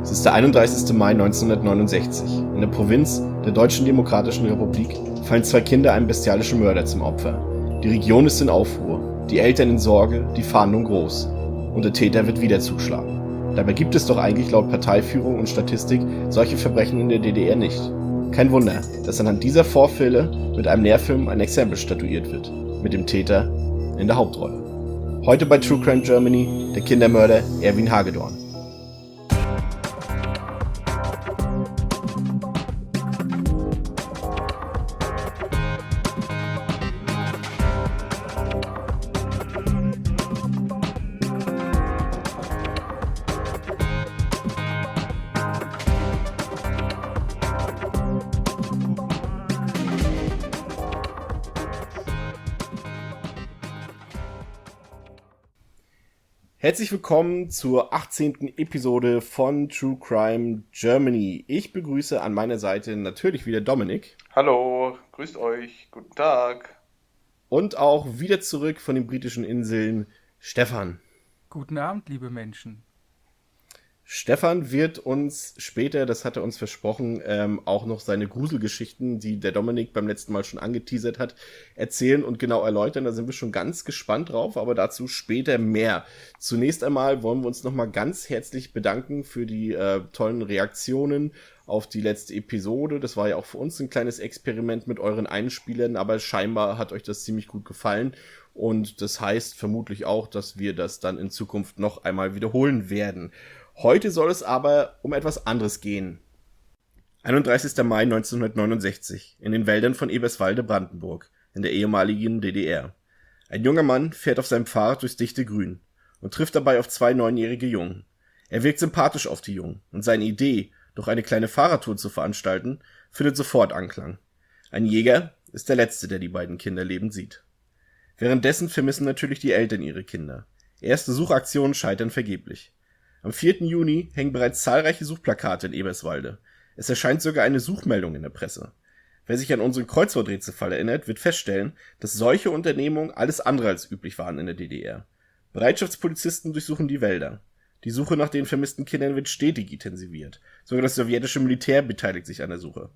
Es ist der 31. Mai 1969. In der Provinz der Deutschen Demokratischen Republik fallen zwei Kinder einem bestialischen Mörder zum Opfer. Die Region ist in Aufruhr, die Eltern in Sorge, die Fahndung groß. Und der Täter wird wieder zuschlagen. Dabei gibt es doch eigentlich laut Parteiführung und Statistik solche Verbrechen in der DDR nicht. Kein Wunder, dass anhand dieser Vorfälle mit einem Lehrfilm ein Exempel statuiert wird, mit dem Täter in der Hauptrolle. Heute bei True Crime Germany der Kindermörder Erwin Hagedorn. Herzlich willkommen zur 18. Episode von True Crime Germany. Ich begrüße an meiner Seite natürlich wieder Dominik. Hallo, grüßt euch, guten Tag. Und auch wieder zurück von den britischen Inseln Stefan. Guten Abend, liebe Menschen. Stefan wird uns später, das hat er uns versprochen, auch noch seine Gruselgeschichten, die der Dominik beim letzten Mal schon angeteasert hat, erzählen und genau erläutern. Da sind wir schon ganz gespannt drauf, aber dazu später mehr. Zunächst einmal wollen wir uns nochmal ganz herzlich bedanken für die tollen Reaktionen auf die letzte Episode. Das war ja auch für uns ein kleines Experiment mit euren Einspielern, aber scheinbar hat euch das ziemlich gut gefallen. Und das heißt vermutlich auch, dass wir das dann in Zukunft noch einmal wiederholen werden. Heute soll es aber um etwas anderes gehen. 31. Mai 1969, in den Wäldern von Eberswalde, Brandenburg, in der ehemaligen DDR. Ein junger Mann fährt auf seinem Fahrrad durchs dichte Grün und trifft dabei auf zwei 9-jährige Jungen. Er wirkt sympathisch auf die Jungen und seine Idee, doch eine kleine Fahrradtour zu veranstalten, findet sofort Anklang. Ein Jäger ist der Letzte, der die beiden Kinder lebend sieht. Währenddessen vermissen natürlich die Eltern ihre Kinder. Erste Suchaktionen scheitern vergeblich. Am 4. Juni hängen bereits zahlreiche Suchplakate in Eberswalde. Es erscheint sogar eine Suchmeldung in der Presse. Wer sich an unseren Kreuzworträtselfall erinnert, wird feststellen, dass solche Unternehmungen alles andere als üblich waren in der DDR. Bereitschaftspolizisten durchsuchen die Wälder. Die Suche nach den vermissten Kindern wird stetig intensiviert. Sogar das sowjetische Militär beteiligt sich an der Suche.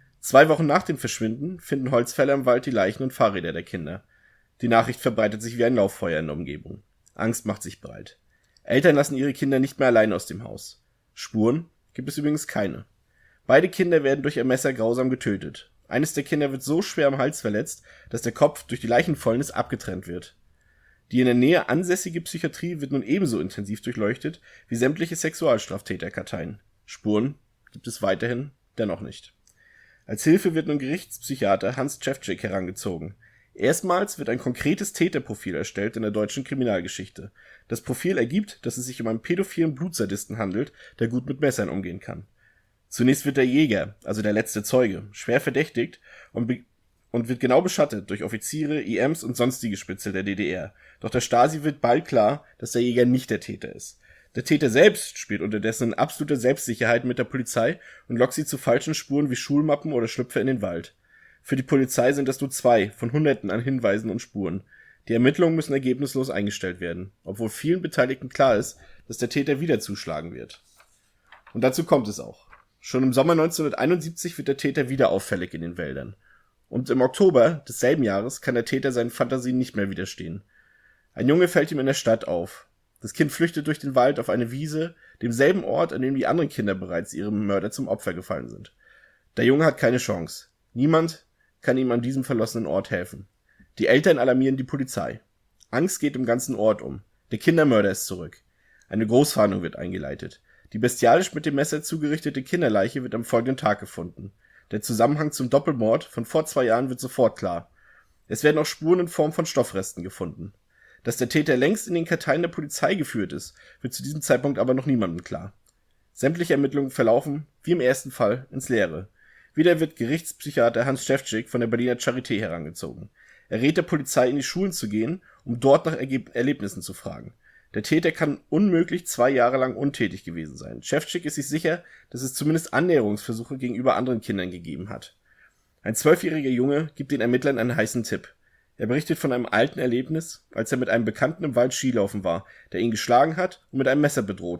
2 Wochen nach dem Verschwinden finden Holzfäller im Wald die Leichen und Fahrräder der Kinder. Die Nachricht verbreitet sich wie ein Lauffeuer in der Umgebung. Angst macht sich breit. Eltern lassen ihre Kinder nicht mehr allein aus dem Haus. Spuren gibt es übrigens keine. Beide Kinder werden durch ein Messer grausam getötet. Eines der Kinder wird so schwer am Hals verletzt, dass der Kopf durch die Leichenfäulnis abgetrennt wird. Die in der Nähe ansässige Psychiatrie wird nun ebenso intensiv durchleuchtet wie sämtliche Sexualstraftäterkarteien. Spuren gibt es weiterhin dennoch nicht. Als Hilfe wird nun Gerichtspsychiater Hans Ševčík herangezogen. Erstmals wird ein konkretes Täterprofil erstellt in der deutschen Kriminalgeschichte. Das Profil ergibt, dass es sich um einen pädophilen Blutsadisten handelt, der gut mit Messern umgehen kann. Zunächst wird der Jäger, also der letzte Zeuge, schwer verdächtigt und wird genau beschattet durch Offiziere, IMs und sonstige Spitzel der DDR. Doch der Stasi wird bald klar, dass der Jäger nicht der Täter ist. Der Täter selbst spielt unterdessen in absoluter Selbstsicherheit mit der Polizei und lockt sie zu falschen Spuren wie Schulmappen oder Schlüpfer in den Wald. Für die Polizei sind das nur 2 von Hunderten an Hinweisen und Spuren. Die Ermittlungen müssen ergebnislos eingestellt werden, obwohl vielen Beteiligten klar ist, dass der Täter wieder zuschlagen wird. Und dazu kommt es auch. Schon im Sommer 1971 wird der Täter wieder auffällig in den Wäldern. Und im Oktober desselben Jahres kann der Täter seinen Fantasien nicht mehr widerstehen. Ein Junge fällt ihm in der Stadt auf. Das Kind flüchtet durch den Wald auf eine Wiese, demselben Ort, an dem die anderen Kinder bereits ihrem Mörder zum Opfer gefallen sind. Der Junge hat keine Chance. Niemand kann ihm an diesem verlassenen Ort helfen. Die Eltern alarmieren die Polizei. Angst geht im ganzen Ort um. Der Kindermörder ist zurück. Eine Großfahndung wird eingeleitet. Die bestialisch mit dem Messer zugerichtete Kinderleiche wird am folgenden Tag gefunden. Der Zusammenhang zum Doppelmord von vor 2 Jahren wird sofort klar. Es werden auch Spuren in Form von Stoffresten gefunden. Dass der Täter längst in den Karteien der Polizei geführt ist, wird zu diesem Zeitpunkt aber noch niemandem klar. Sämtliche Ermittlungen verlaufen, wie im ersten Fall, ins Leere. Wieder wird Gerichtspsychiater Hans Ševčík von der Berliner Charité herangezogen. Er rät der Polizei, in die Schulen zu gehen, um dort nach Erlebnissen zu fragen. Der Täter kann unmöglich 2 Jahre lang untätig gewesen sein. Ševčík ist sich sicher, dass es zumindest Annäherungsversuche gegenüber anderen Kindern gegeben hat. Ein 12-jähriger Junge gibt den Ermittlern einen heißen Tipp. Er berichtet von einem alten Erlebnis, als er mit einem Bekannten im Wald Skilaufen war, der ihn geschlagen hat und mit einem Messer bedroht hat.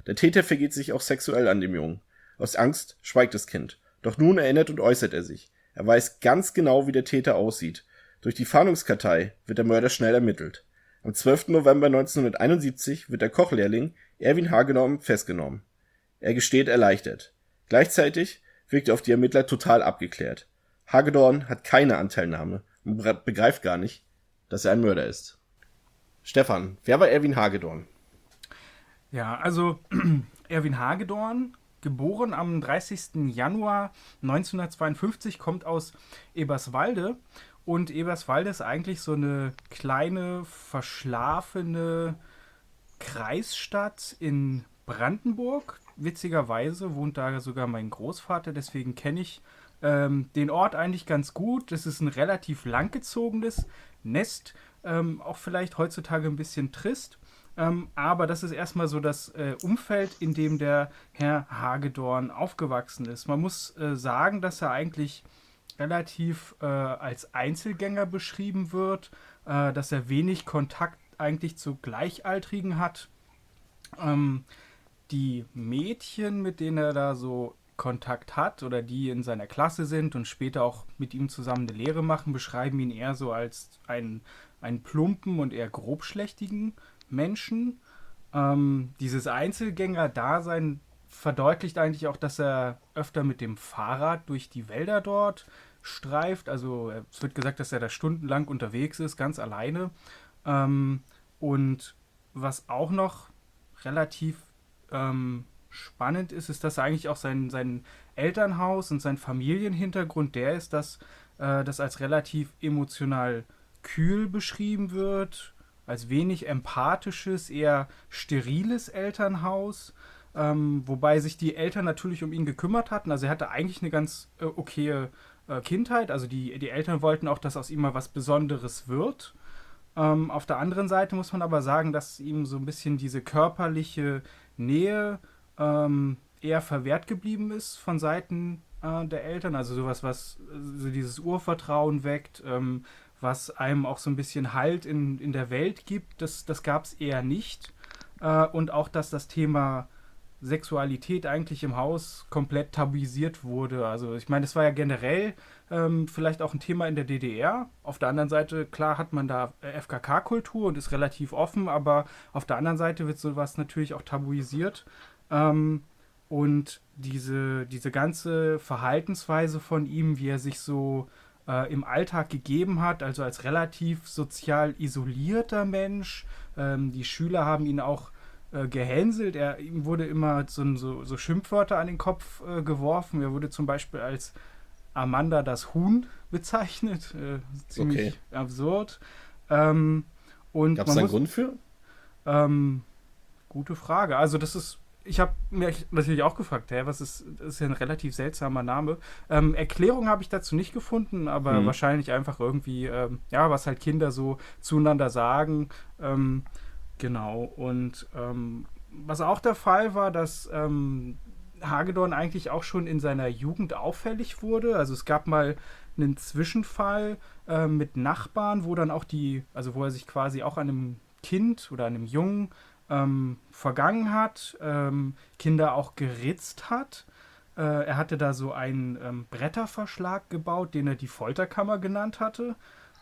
Der Täter vergeht sich auch sexuell an dem Jungen. Aus Angst schweigt das Kind. Doch nun erinnert und äußert er sich. Er weiß ganz genau, wie der Täter aussieht. Durch die Fahndungskartei wird der Mörder schnell ermittelt. Am 12. November 1971 wird der Kochlehrling Erwin Hagedorn festgenommen. Er gesteht erleichtert. Gleichzeitig wirkt er auf die Ermittler total abgeklärt. Hagedorn hat keine Anteilnahme und begreift gar nicht, dass er ein Mörder ist. Stefan, wer war Erwin Hagedorn? Ja, also Erwin Hagedorn, geboren am 30. Januar 1952, kommt aus Eberswalde. Und Eberswalde ist eigentlich so eine kleine, verschlafene Kreisstadt in Brandenburg. Witzigerweise wohnt da sogar mein Großvater, deswegen kenne ich den Ort eigentlich ganz gut. Das ist ein relativ langgezogenes Nest, auch vielleicht heutzutage ein bisschen trist. Aber das ist erstmal so das Umfeld, in dem der Herr Hagedorn aufgewachsen ist. Man muss sagen, dass er eigentlich relativ als Einzelgänger beschrieben wird, dass er wenig Kontakt eigentlich zu Gleichaltrigen hat. Die Mädchen, mit denen er da so Kontakt hat oder die in seiner Klasse sind und später auch mit ihm zusammen eine Lehre machen, beschreiben ihn eher so als einen plumpen und eher grobschlächtigen Menschen. Dieses Einzelgänger-Dasein verdeutlicht eigentlich auch, dass er öfter mit dem Fahrrad durch die Wälder dort streift. Also es wird gesagt, dass er da stundenlang unterwegs ist, ganz alleine. Und was auch noch relativ spannend ist, ist, dass eigentlich auch sein Elternhaus und sein Familienhintergrund der ist, dass das als relativ emotional kühl beschrieben wird, als wenig empathisches, eher steriles Elternhaus, wobei sich die Eltern natürlich um ihn gekümmert hatten. Also er hatte eigentlich eine ganz okaye Kindheit, also die Eltern wollten auch, dass aus ihm mal was Besonderes wird. Auf der anderen Seite muss man aber sagen, dass ihm so ein bisschen diese körperliche Nähe eher verwehrt geblieben ist von Seiten der Eltern. Also sowas, was so dieses Urvertrauen weckt, was einem auch so ein bisschen Halt in der Welt gibt, das gab es eher nicht. Und auch, dass das Thema Sexualität eigentlich im Haus komplett tabuisiert wurde. Also ich meine, das war ja generell vielleicht auch ein Thema in der DDR. Auf der anderen Seite, klar hat man da FKK-Kultur und ist relativ offen, aber auf der anderen Seite wird sowas natürlich auch tabuisiert. Und diese ganze Verhaltensweise von ihm, wie er sich so im Alltag gegeben hat, also als relativ sozial isolierter Mensch. Die Schüler haben ihn auch gehänselt. Ihm wurde immer so Schimpfwörter an den Kopf geworfen. Er wurde zum Beispiel als Amanda das Huhn bezeichnet. Ziemlich absurd. Gab es da einen Grund für? Gute Frage. Also ich habe mir natürlich auch gefragt, das ist ja ein relativ seltsamer Name. Erklärung habe ich dazu nicht gefunden, aber wahrscheinlich einfach irgendwie, was halt Kinder so zueinander sagen. Genau. Und was auch der Fall war, dass Hagedorn eigentlich auch schon in seiner Jugend auffällig wurde. Also es gab mal einen Zwischenfall mit Nachbarn, wo dann auch wo er sich quasi auch an einem Kind oder an einem Jungen vergangen hat, Kinder auch geritzt hat. Er hatte da so einen Bretterverschlag gebaut, den er die Folterkammer genannt hatte,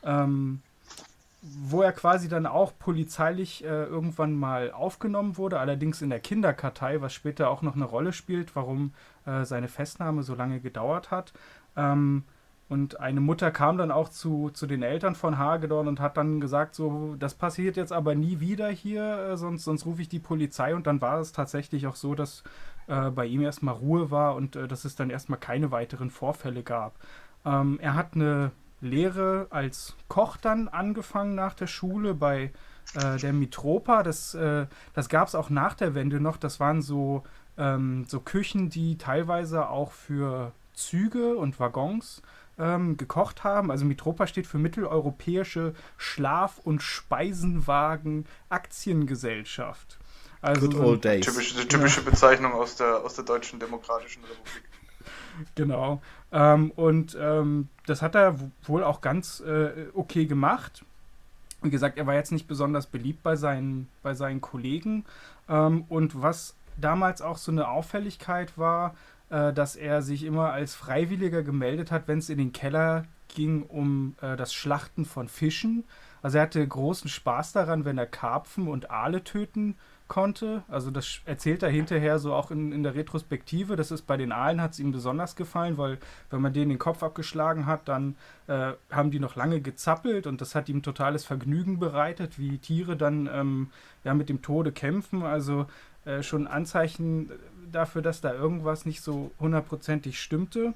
wo er quasi dann auch polizeilich irgendwann mal aufgenommen wurde, allerdings in der Kinderkartei, was später auch noch eine Rolle spielt, warum seine Festnahme so lange gedauert hat. Und eine Mutter kam dann auch zu den Eltern von Hagedorn und hat dann gesagt, so, das passiert jetzt aber nie wieder hier, sonst rufe ich die Polizei. Und dann war es tatsächlich auch so, dass bei ihm erstmal Ruhe war und dass es dann erstmal keine weiteren Vorfälle gab. Er hat eine Lehre als Koch dann angefangen nach der Schule bei der Mitropa. Das gab es auch nach der Wende noch. Das waren so Küchen, die teilweise auch für Züge und Waggons gekocht haben. Also Mitropa steht für Mitteleuropäische Schlaf- und Speisenwagen Aktiengesellschaft. Also Good old days. Typische Bezeichnung aus der Deutschen Demokratischen Republik. Genau. Das hat er wohl auch ganz okay gemacht. Wie gesagt, er war jetzt nicht besonders beliebt bei seinen Kollegen. Und was damals auch so eine Auffälligkeit war, dass er sich immer als Freiwilliger gemeldet hat, wenn es in den Keller ging um das Schlachten von Fischen. Also er hatte großen Spaß daran, wenn er Karpfen und Aale töten konnte. Also das erzählt er hinterher so auch in der Retrospektive. Das ist bei den Aalen hat es ihm besonders gefallen, weil wenn man denen den Kopf abgeschlagen hat, dann haben die noch lange gezappelt und das hat ihm totales Vergnügen bereitet, wie Tiere dann ja, mit dem Tode kämpfen. Also schon Anzeichen dafür, dass da irgendwas nicht so hundertprozentig stimmte.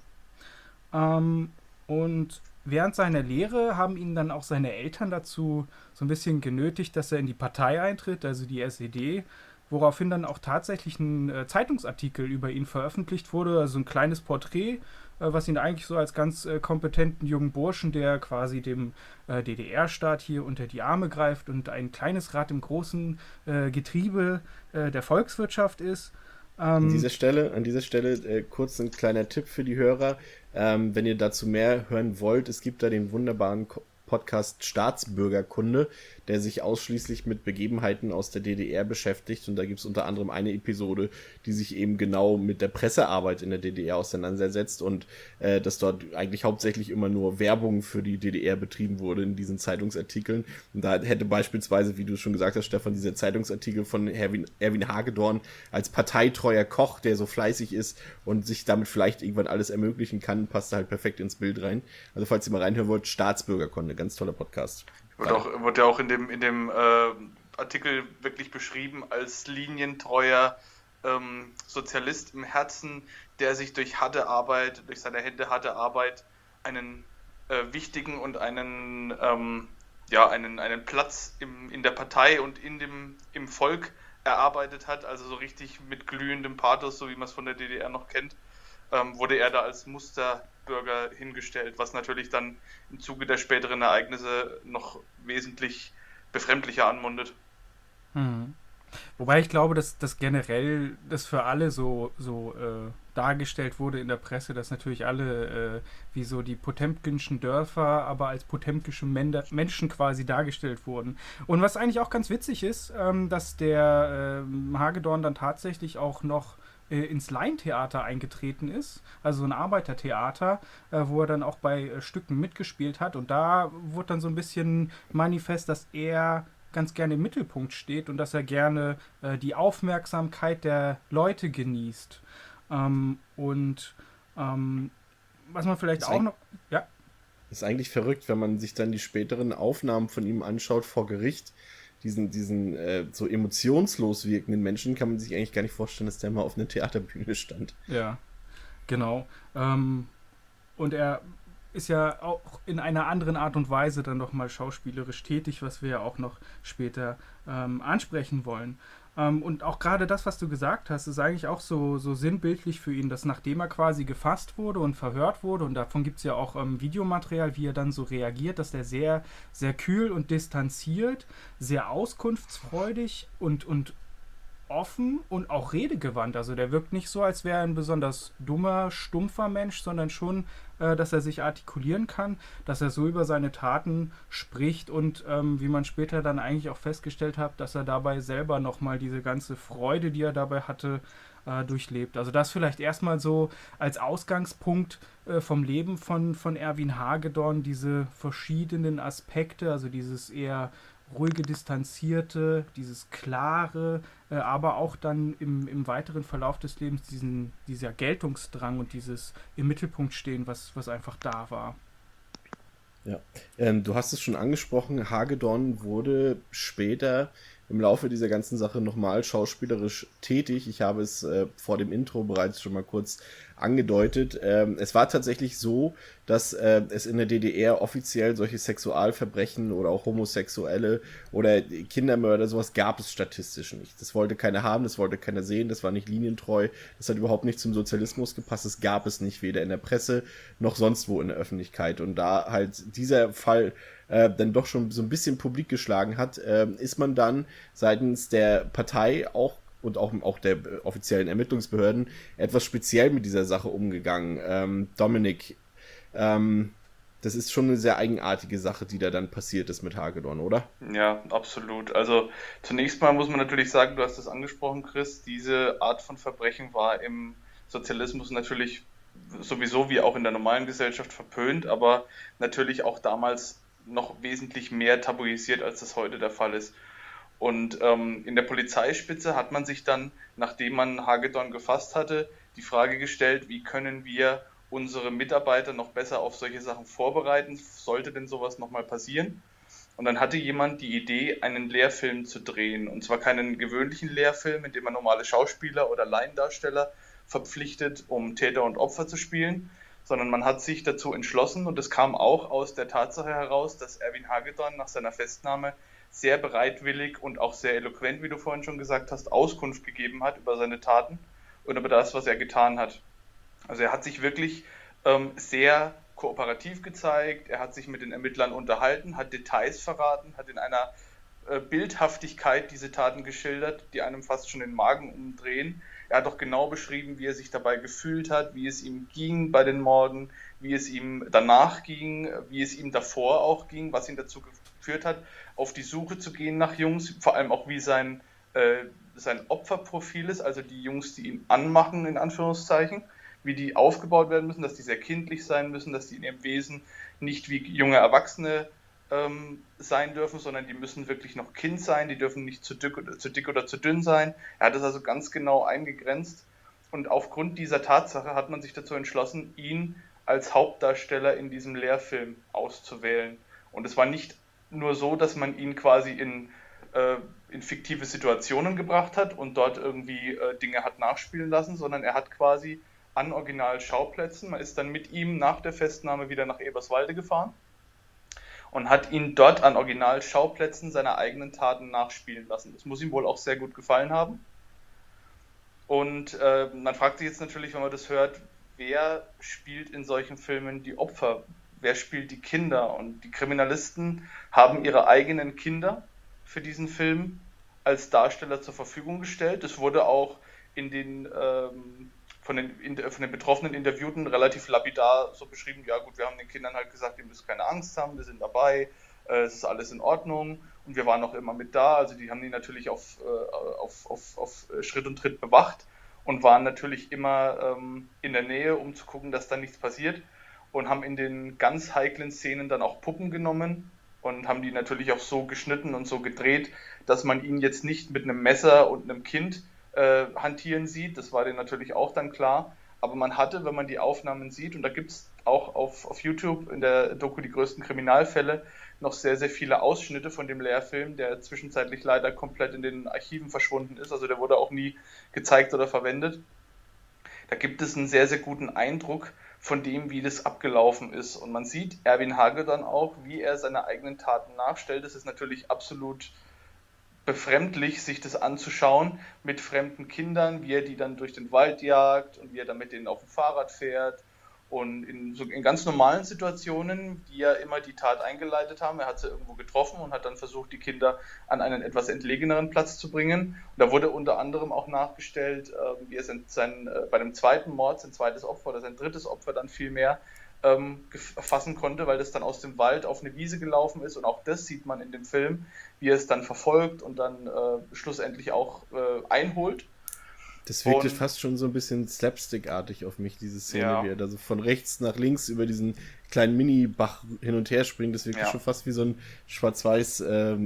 Und während seiner Lehre haben ihn dann auch seine Eltern dazu so ein bisschen genötigt, dass er in die Partei eintritt, also die SED, woraufhin dann auch tatsächlich ein Zeitungsartikel über ihn veröffentlicht wurde, also ein kleines Porträt, was ihn eigentlich so als ganz kompetenten jungen Burschen, der quasi dem DDR-Staat hier unter die Arme greift und ein kleines Rad im großen Getriebe der Volkswirtschaft ist. An dieser Stelle kurz ein kleiner Tipp für die Hörer. Wenn ihr dazu mehr hören wollt, es gibt da den wunderbaren Podcast Staatsbürgerkunde, der sich ausschließlich mit Begebenheiten aus der DDR beschäftigt. Und da gibt es unter anderem eine Episode, die sich eben genau mit der Pressearbeit in der DDR auseinandersetzt und dass dort eigentlich hauptsächlich immer nur Werbung für die DDR betrieben wurde in diesen Zeitungsartikeln. Und da hätte beispielsweise, wie du schon gesagt hast, Stefan, dieser Zeitungsartikel von Erwin Hagedorn als parteitreuer Koch, der so fleißig ist und sich damit vielleicht irgendwann alles ermöglichen kann, passt da halt perfekt ins Bild rein. Also falls ihr mal reinhören wollt, Staatsbürgerkunde, ganz toller Podcast. Wurde ja auch in dem Artikel wirklich beschrieben als linientreuer Sozialist im Herzen, der sich durch harte Arbeit, durch seine Hände harte Arbeit einen wichtigen und einen Platz in der Partei und im Volk erarbeitet hat, also so richtig mit glühendem Pathos, so wie man es von der DDR noch kennt, wurde er da als Musterbürger hingestellt, was natürlich dann im Zuge der späteren Ereignisse noch wesentlich befremdlicher anmundet. Wobei ich glaube, dass das generell das für alle so dargestellt wurde in der Presse, dass natürlich alle wie so die potemkinschen Dörfer, aber als potemkische Menschen quasi dargestellt wurden. Und was eigentlich auch ganz witzig ist, dass der Hagedorn dann tatsächlich auch noch ins Laientheater eingetreten ist, also ein Arbeitertheater, wo er dann auch bei Stücken mitgespielt hat. Und da wurde dann so ein bisschen manifest, dass er ganz gerne im Mittelpunkt steht und dass er gerne die Aufmerksamkeit der Leute genießt. Was man vielleicht auch noch... Ja? Ist eigentlich verrückt, wenn man sich dann die späteren Aufnahmen von ihm anschaut vor Gericht. Diesen so emotionslos wirkenden Menschen kann man sich eigentlich gar nicht vorstellen, dass der mal auf einer Theaterbühne stand. Ja, genau. Und er ist ja auch in einer anderen Art und Weise dann nochmal schauspielerisch tätig, was wir ja auch noch später ansprechen wollen. Und auch gerade das, was du gesagt hast, ist eigentlich auch so sinnbildlich für ihn, dass nachdem er quasi gefasst wurde und verhört wurde, und davon gibt es ja auch Videomaterial, wie er dann so reagiert, dass der sehr, sehr kühl und distanziert, sehr auskunftsfreudig und offen und auch redegewandt. Also der wirkt nicht so, als wäre er ein besonders dummer, stumpfer Mensch, sondern schon, dass er sich artikulieren kann, dass er so über seine Taten spricht und wie man später dann eigentlich auch festgestellt hat, dass er dabei selber nochmal diese ganze Freude, die er dabei hatte, durchlebt. Also das vielleicht erstmal so als Ausgangspunkt vom Leben von Erwin Hagedorn, diese verschiedenen Aspekte, also dieses eher ruhige, distanzierte, dieses klare, aber auch dann im weiteren Verlauf des Lebens dieser Geltungsdrang und dieses im Mittelpunkt stehen, was einfach da war. Ja, du hast es schon angesprochen, Hagedorn wurde später im Laufe dieser ganzen Sache nochmal schauspielerisch tätig. Ich habe es vor dem Intro bereits schon mal kurz angedeutet. Es war tatsächlich so, dass es in der DDR offiziell solche Sexualverbrechen oder auch Homosexuelle oder Kindermörder, sowas gab es statistisch nicht. Das wollte keiner haben, das wollte keiner sehen, das war nicht linientreu, das hat überhaupt nicht zum Sozialismus gepasst, das gab es nicht, weder in der Presse noch sonst wo in der Öffentlichkeit. Und da halt dieser Fall dann doch schon so ein bisschen publik geschlagen hat, ist man dann seitens der Partei und auch der offiziellen Ermittlungsbehörden etwas speziell mit dieser Sache umgegangen. Dominik, das das ist schon eine sehr eigenartige Sache, die da dann passiert ist mit Hagedorn, oder? Ja, absolut. Also zunächst mal muss man natürlich sagen, du hast es angesprochen, Chris, diese Art von Verbrechen war im Sozialismus natürlich sowieso wie auch in der normalen Gesellschaft verpönt, aber natürlich auch damals noch wesentlich mehr tabuisiert, als das heute der Fall ist. Und in der Polizeispitze hat man sich dann, nachdem man Hagedorn gefasst hatte, die Frage gestellt, wie können wir unsere Mitarbeiter noch besser auf solche Sachen vorbereiten, sollte denn sowas nochmal passieren? Und dann hatte jemand die Idee, einen Lehrfilm zu drehen. Und zwar keinen gewöhnlichen Lehrfilm, in dem man normale Schauspieler oder Laiendarsteller verpflichtet, um Täter und Opfer zu spielen, sondern man hat sich dazu entschlossen, und es kam auch aus der Tatsache heraus, dass Erwin Hagedorn nach seiner Festnahme sehr bereitwillig und auch sehr eloquent, wie du vorhin schon gesagt hast, Auskunft gegeben hat über seine Taten und über das, was er getan hat. Also er hat sich wirklich sehr kooperativ gezeigt, er hat sich mit den Ermittlern unterhalten, hat Details verraten, hat in einer Bildhaftigkeit diese Taten geschildert, die einem fast schon den Magen umdrehen. Er hat auch genau beschrieben, wie er sich dabei gefühlt hat, wie es ihm ging bei den Morden, wie es ihm danach ging, wie es ihm davor auch ging, was ihn dazu geführt hat, auf die Suche zu gehen nach Jungs, vor allem auch wie sein Opferprofil ist, also die Jungs, die ihn anmachen, in Anführungszeichen, wie die aufgebaut werden müssen, dass die sehr kindlich sein müssen, dass die in ihrem Wesen nicht wie junge Erwachsene sein dürfen, sondern die müssen wirklich noch Kind sein, die dürfen nicht zu dick oder zu dünn sein. Er hat es also ganz genau eingegrenzt und aufgrund dieser Tatsache hat man sich dazu entschlossen, ihn als Hauptdarsteller in diesem Lehrfilm auszuwählen. Und es war nicht nur so, dass man ihn quasi in fiktive Situationen gebracht hat und dort irgendwie Dinge hat nachspielen lassen, sondern er hat quasi an Originalschauplätzen, man ist dann mit ihm nach der Festnahme wieder nach Eberswalde gefahren und hat ihn dort an Originalschauplätzen seiner eigenen Taten nachspielen lassen. Das muss ihm wohl auch sehr gut gefallen haben. Und man fragt sich jetzt natürlich, wenn man das hört, wer spielt in solchen Filmen die Opfer? Wer spielt die Kinder? Und die Kriminalisten haben ihre eigenen Kinder für diesen Film als Darsteller zur Verfügung gestellt. Es wurde auch in den von den betroffenen Interviewten relativ lapidar so beschrieben, ja gut, wir haben den Kindern halt gesagt, ihr müsst keine Angst haben, wir sind dabei, es ist alles in Ordnung und wir waren auch immer mit da, also die haben die natürlich auf Schritt und Tritt bewacht und waren natürlich immer in der Nähe, um zu gucken, dass da nichts passiert und haben in den ganz heiklen Szenen dann auch Puppen genommen und haben die natürlich auch so geschnitten und so gedreht, dass man ihn jetzt nicht mit einem Messer und einem Kind hantieren sieht, das war denen natürlich auch dann klar, aber man hatte, wenn man die Aufnahmen sieht, und da gibt es auch auf YouTube in der Doku Die größten Kriminalfälle noch sehr, sehr viele Ausschnitte von dem Lehrfilm, der zwischenzeitlich leider komplett in den Archiven verschwunden ist, also der wurde auch nie gezeigt oder verwendet. Da gibt es einen sehr, sehr guten Eindruck von dem, wie das abgelaufen ist und man sieht Erwin Hagedorn auch, wie er seine eigenen Taten nachstellt. Das ist natürlich absolut befremdlich, sich das anzuschauen mit fremden Kindern, wie er die dann durch den Wald jagt und wie er dann mit denen auf dem Fahrrad fährt und in ganz normalen Situationen, die ja immer die Tat eingeleitet haben. Er hat sie irgendwo getroffen und hat dann versucht, die Kinder an einen etwas entlegeneren Platz zu bringen. Und da wurde unter anderem auch nachgestellt, wie er bei dem zweiten Mord, sein zweites Opfer oder sein drittes Opfer dann vielmehr fassen konnte, weil das dann aus dem Wald auf eine Wiese gelaufen ist und auch das sieht man in dem Film, wie er es dann verfolgt und dann schlussendlich auch einholt. Das wirkte fast schon so ein bisschen slapstick-artig auf mich, diese Szene, ja, wie er da so von rechts nach links über diesen kleinen Mini-Bach hin und her springt. Das wirkte schon fast wie so ein schwarz-weiß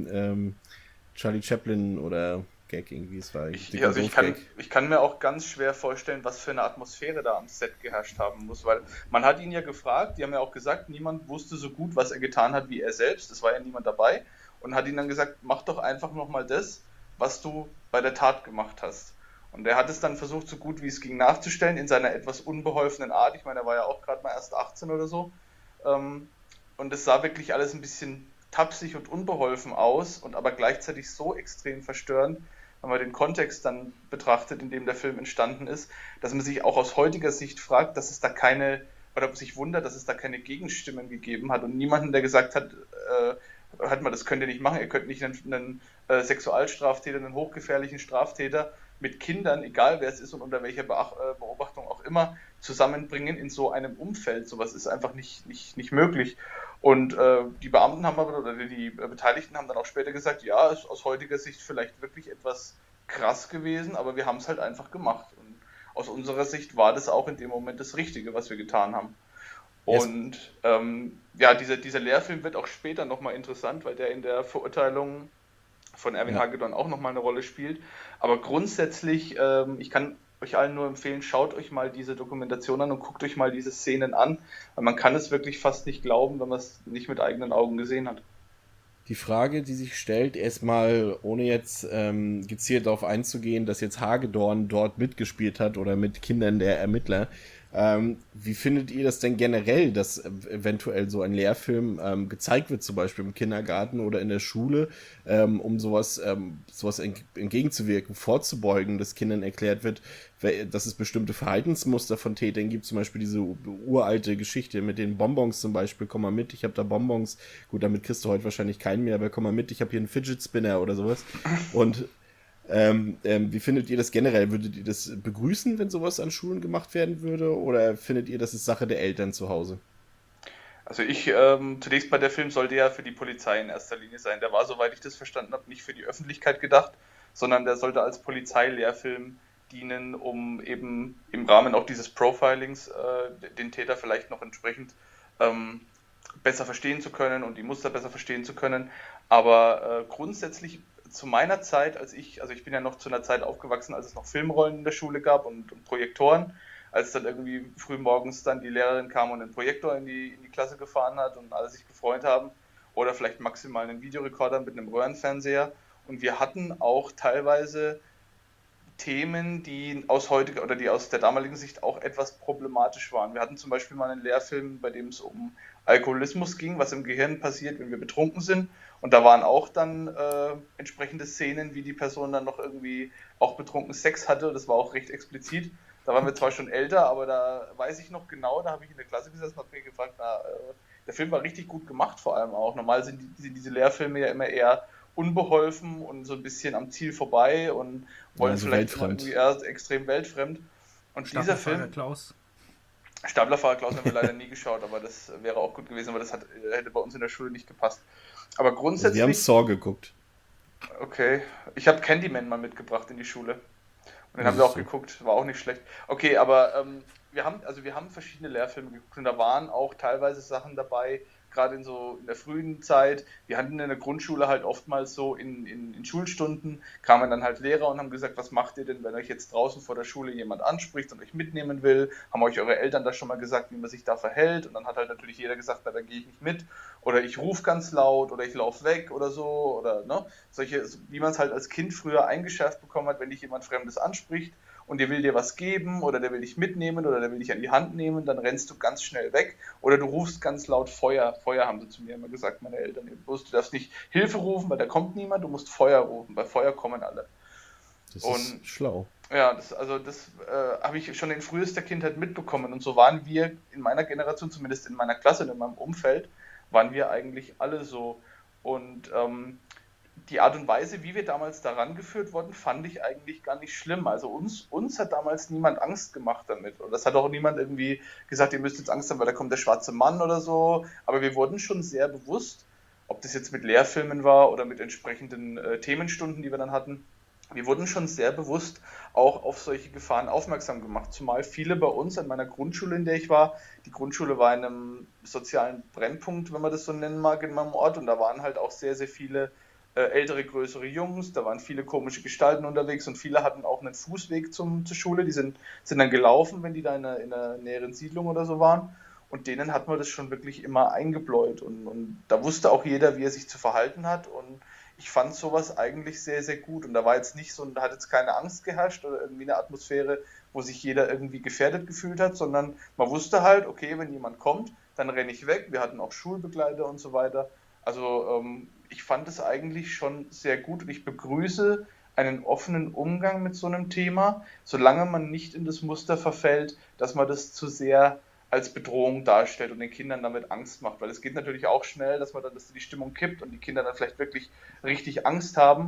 Charlie Chaplin oder Gag irgendwie. Es war ich kann mir auch ganz schwer vorstellen, was für eine Atmosphäre da am Set geherrscht haben muss, weil man hat ihn ja gefragt, die haben ja auch gesagt, niemand wusste so gut, was er getan hat wie er selbst, es war ja niemand dabei und hat ihn dann gesagt, mach doch einfach nochmal das, was du bei der Tat gemacht hast. Und er hat es dann versucht, so gut wie es ging nachzustellen, in seiner etwas unbeholfenen Art, ich meine, er war ja auch gerade mal erst 18 oder so, und es sah wirklich alles ein bisschen tapsig und unbeholfen aus und aber gleichzeitig so extrem verstörend, wenn man den Kontext dann betrachtet, in dem der Film entstanden ist, dass man sich auch aus heutiger Sicht fragt, dass es da oder sich wundert, dass es da keine Gegenstimmen gegeben hat und niemanden, der gesagt hat, hört mal, das könnt ihr nicht machen, ihr könnt nicht einen Sexualstraftäter, einen hochgefährlichen Straftäter mit Kindern, egal wer es ist und unter welcher Beobachtung auch immer, zusammenbringen in so einem Umfeld. Sowas ist einfach nicht möglich. Und die Beamten haben aber, oder die Beteiligten haben dann auch später gesagt, ja, ist aus heutiger Sicht vielleicht wirklich etwas krass gewesen, aber wir haben es halt einfach gemacht. Und aus unserer Sicht war das auch in dem Moment das Richtige, was wir getan haben. Yes. Und ja, dieser Lehrfilm wird auch später nochmal interessant, weil der in der Verurteilung von Erwin Hagedorn auch nochmal eine Rolle spielt. Aber grundsätzlich, ich kann euch allen nur empfehlen, schaut euch mal diese Dokumentation an und guckt euch mal diese Szenen an, weil man kann es wirklich fast nicht glauben, wenn man es nicht mit eigenen Augen gesehen hat. Die Frage, die sich stellt, erstmal, ohne jetzt gezielt darauf einzugehen, dass jetzt Hagedorn dort mitgespielt hat oder mit Kindern der Ermittler, wie findet ihr das denn generell, dass eventuell so ein Lehrfilm gezeigt wird, zum Beispiel im Kindergarten oder in der Schule, um sowas entgegenzuwirken, vorzubeugen, dass Kindern erklärt wird, dass es bestimmte Verhaltensmuster von Tätern gibt, zum Beispiel diese uralte Geschichte mit den Bonbons zum Beispiel, komm mal mit, ich habe da Bonbons, gut, damit kriegst du heute wahrscheinlich keinen mehr, aber komm mal mit, ich habe hier einen Fidget Spinner oder sowas. Und wie findet ihr das generell? Würdet ihr das begrüßen, wenn sowas an Schulen gemacht werden würde? Oder findet ihr, das ist Sache der Eltern zu Hause? Also zunächst mal, der Film sollte ja für die Polizei in erster Linie sein. Der war, soweit ich das verstanden habe, nicht für die Öffentlichkeit gedacht, sondern der sollte als Polizeilehrfilm dienen, um eben im Rahmen auch dieses Profilings den Täter vielleicht noch entsprechend besser verstehen zu können und die Muster besser verstehen zu können. Aber grundsätzlich zu meiner Zeit, also ich bin ja noch zu einer Zeit aufgewachsen, als es noch Filmrollen in der Schule gab und Projektoren, als dann irgendwie früh morgens dann die Lehrerin kam und einen Projektor in die Klasse gefahren hat und alle sich gefreut haben oder vielleicht maximal einen Videorekorder mit einem Röhrenfernseher. Und wir hatten auch teilweise Themen, die aus der damaligen Sicht auch etwas problematisch waren. Wir hatten zum Beispiel mal einen Lehrfilm, bei dem es um Alkoholismus ging, was im Gehirn passiert, wenn wir betrunken sind. Und da waren auch dann entsprechende Szenen, wie die Person dann noch irgendwie auch betrunken Sex hatte. Das war auch recht explizit. Da waren wir zwar schon älter, aber da weiß ich noch genau, da habe ich in der Klasse gesessen und habe mich gefragt, der Film war richtig gut gemacht vor allem auch. Normal sind diese Lehrfilme ja immer eher unbeholfen und so ein bisschen am Ziel vorbei und wollen Also vielleicht immer weltfremd. irgendwie erst extrem weltfremd. Und dieser Film, Klaus. Staplerfahrer Klaus haben wir leider nie geschaut, aber das wäre auch gut gewesen, aber hätte bei uns in der Schule nicht gepasst. Aber Also wir haben grundsätzlich, Saw geguckt. okay, ich habe Candyman mal mitgebracht in die Schule und den haben wir auch Also so. geguckt, war auch nicht schlecht. Okay, aber wir haben verschiedene Lehrfilme geguckt und da waren auch teilweise Sachen dabei, gerade in der frühen Zeit. Wir hatten in der Grundschule halt oftmals so in Schulstunden, kamen dann halt Lehrer und haben gesagt, was macht ihr denn, wenn euch jetzt draußen vor der Schule jemand anspricht und euch mitnehmen will? Haben euch eure Eltern da schon mal gesagt, wie man sich da verhält? Und dann hat halt natürlich jeder gesagt, na, dann gehe ich nicht mit. Oder ich rufe ganz laut oder ich laufe weg oder so. Oder ne, solche, wie man es halt als Kind früher eingeschärft bekommen hat, wenn dich jemand Fremdes anspricht und der will dir was geben oder der will dich mitnehmen oder der will dich an die Hand nehmen, dann rennst du ganz schnell weg oder du rufst ganz laut Feuer. Feuer haben sie zu mir immer gesagt, meine Eltern. Du darfst nicht Hilfe rufen, weil da kommt niemand, du musst Feuer rufen, bei Feuer kommen alle. Das ist Und schlau. ja, das habe ich schon in frühester Kindheit mitbekommen und so waren wir in meiner Generation, zumindest in meiner Klasse, in meinem Umfeld, waren wir eigentlich alle so. Und die Art und Weise, wie wir damals daran geführt wurden, fand ich eigentlich gar nicht schlimm. Also uns hat damals niemand Angst gemacht damit. Und das hat auch niemand irgendwie gesagt, ihr müsst jetzt Angst haben, weil da kommt der schwarze Mann oder so. Aber wir wurden schon sehr bewusst, ob das jetzt mit Lehrfilmen war oder mit entsprechenden Themenstunden, die wir dann hatten. Wir wurden schon sehr bewusst auch auf solche Gefahren aufmerksam gemacht. Zumal viele bei uns an meiner Grundschule, in der ich war, die Grundschule war in einem sozialen Brennpunkt, wenn man das so nennen mag, in meinem Ort. Und da waren halt auch sehr, sehr viele ältere, größere Jungs, da waren viele komische Gestalten unterwegs und viele hatten auch einen Fußweg zur Schule, die sind dann gelaufen, wenn die da in einer näheren Siedlung oder so waren und denen hat man das schon wirklich immer eingebläut und da wusste auch jeder, wie er sich zu verhalten hat und ich fand sowas eigentlich sehr, sehr gut und da war jetzt nicht so, da hat jetzt keine Angst geherrscht oder irgendwie eine Atmosphäre, wo sich jeder irgendwie gefährdet gefühlt hat, sondern man wusste halt, okay, wenn jemand kommt, dann renne ich weg, wir hatten auch Schulbegleiter und so weiter, also ich fand es eigentlich schon sehr gut und ich begrüße einen offenen Umgang mit so einem Thema, solange man nicht in das Muster verfällt, dass man das zu sehr als Bedrohung darstellt und den Kindern damit Angst macht. Weil es geht natürlich auch schnell, dass die Stimmung kippt und die Kinder dann vielleicht wirklich richtig Angst haben.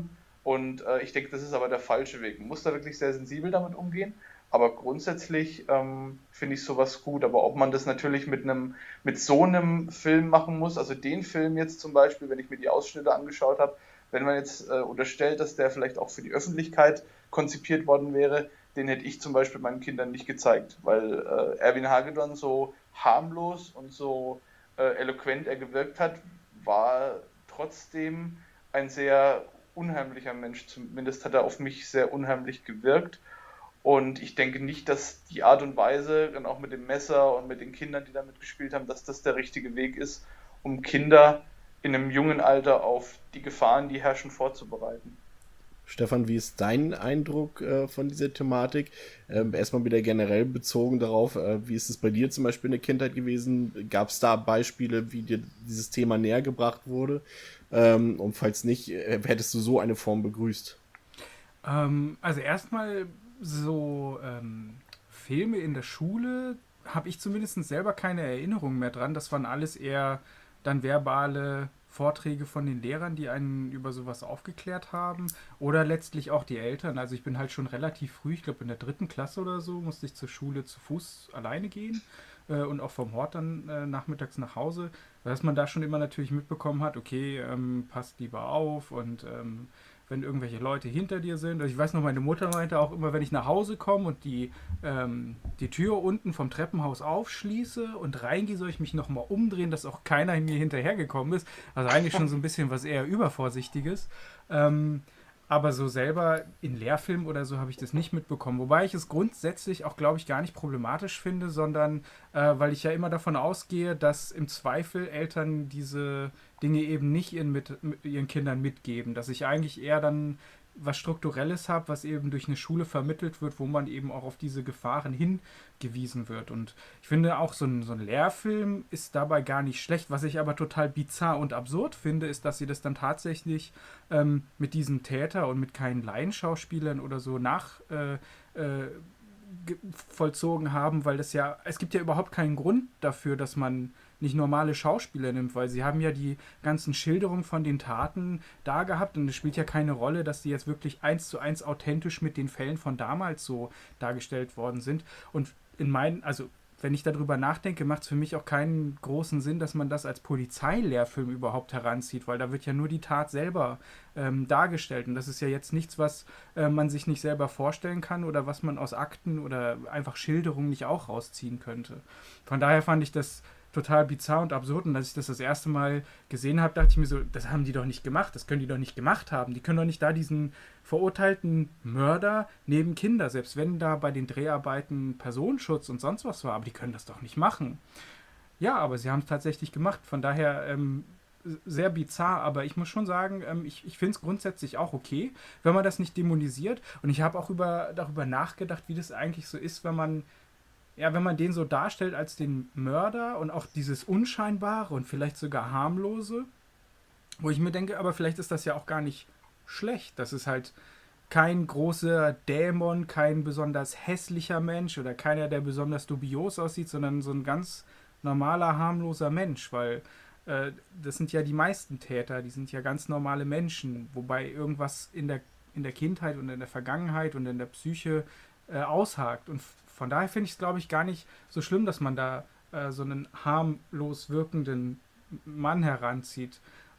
Und ich denke, das ist aber der falsche Weg. Man muss da wirklich sehr sensibel damit umgehen. Aber grundsätzlich finde ich sowas gut. Aber ob man das natürlich mit so einem Film machen muss, also den Film jetzt zum Beispiel, wenn ich mir die Ausschnitte angeschaut habe, wenn man jetzt unterstellt, dass der vielleicht auch für die Öffentlichkeit konzipiert worden wäre, den hätte ich zum Beispiel meinen Kindern nicht gezeigt, weil Erwin Hagedorn so harmlos und so eloquent er gewirkt hat, war trotzdem ein sehr unheimlicher Mensch. Zumindest hat er auf mich sehr unheimlich gewirkt. Und ich denke nicht, dass die Art und Weise, dann auch mit dem Messer und mit den Kindern, die damit gespielt haben, dass das der richtige Weg ist, um Kinder in einem jungen Alter auf die Gefahren, die herrschen, vorzubereiten. Stefan, wie ist dein Eindruck von dieser Thematik? Erstmal wieder generell bezogen darauf, wie ist es bei dir zum Beispiel in der Kindheit gewesen? Gab es da Beispiele, wie dir dieses Thema näher gebracht wurde? Und falls nicht, hättest du so eine Form begrüßt? Also erstmal so Filme in der Schule habe ich zumindest selber keine Erinnerung mehr dran. Das waren alles eher dann verbale Vorträge von den Lehrern, die einen über sowas aufgeklärt haben. Oder letztlich auch die Eltern. Also ich bin halt schon relativ früh, ich glaube in der 3. Klasse oder so, musste ich zur Schule zu Fuß alleine gehen. Und auch vom Hort dann nachmittags nach Hause. Dass man da schon immer natürlich mitbekommen hat, okay, passt lieber auf und wenn irgendwelche Leute hinter dir sind. Also ich weiß noch, meine Mutter meinte auch immer, wenn ich nach Hause komme und die Tür unten vom Treppenhaus aufschließe und reingehe, soll ich mich nochmal umdrehen, dass auch keiner mir hinterhergekommen ist. Also eigentlich schon so ein bisschen was eher Übervorsichtiges. Aber so selber in Lehrfilmen oder so habe ich das nicht mitbekommen. Wobei ich es grundsätzlich auch, glaube ich, gar nicht problematisch finde, sondern weil ich ja immer davon ausgehe, dass im Zweifel Eltern diese Dinge eben nicht ihren Kindern mitgeben. Dass ich eigentlich eher dann was Strukturelles habe, was eben durch eine Schule vermittelt wird, wo man eben auch auf diese Gefahren hingewiesen wird. Und ich finde auch so ein Lehrfilm ist dabei gar nicht schlecht. Was ich aber total bizarr und absurd finde, ist, dass sie das dann tatsächlich mit diesem Täter und mit keinen Laienschauspielern oder so vollzogen haben, weil es gibt ja überhaupt keinen Grund dafür, dass man nicht normale Schauspieler nimmt, weil sie haben ja die ganzen Schilderungen von den Taten da gehabt und es spielt ja keine Rolle, dass die jetzt wirklich 1:1 authentisch mit den Fällen von damals so dargestellt worden sind. Und also wenn ich darüber nachdenke, macht es für mich auch keinen großen Sinn, dass man das als Polizeilehrfilm überhaupt heranzieht, weil da wird ja nur die Tat selber dargestellt. Und das ist ja jetzt nichts, was man sich nicht selber vorstellen kann oder was man aus Akten oder einfach Schilderungen nicht auch rausziehen könnte. Von daher fand ich das total bizarr und absurd. Und als ich das erste Mal gesehen habe, dachte ich mir so, das haben die doch nicht gemacht, das können die doch nicht gemacht haben. Die können doch nicht da diesen verurteilten Mörder neben Kinder, selbst wenn da bei den Dreharbeiten Personenschutz und sonst was war, aber die können das doch nicht machen. Ja, aber sie haben es tatsächlich gemacht. Von daher sehr bizarr, aber ich muss schon sagen, ich finde es grundsätzlich auch okay, wenn man das nicht dämonisiert. Und ich habe auch darüber nachgedacht, wie das eigentlich so ist, wenn man den so darstellt als den Mörder und auch dieses Unscheinbare und vielleicht sogar Harmlose, wo ich mir denke, aber vielleicht ist das ja auch gar nicht schlecht. Das ist halt kein großer Dämon, kein besonders hässlicher Mensch oder keiner, der besonders dubios aussieht, sondern so ein ganz normaler, harmloser Mensch, weil das sind ja die meisten Täter, die sind ja ganz normale Menschen, wobei irgendwas in der Kindheit und in der Vergangenheit und in der Psyche aushakt. Und von daher finde ich es, glaube ich, gar nicht so schlimm, dass man da so einen harmlos wirkenden Mann heranzieht.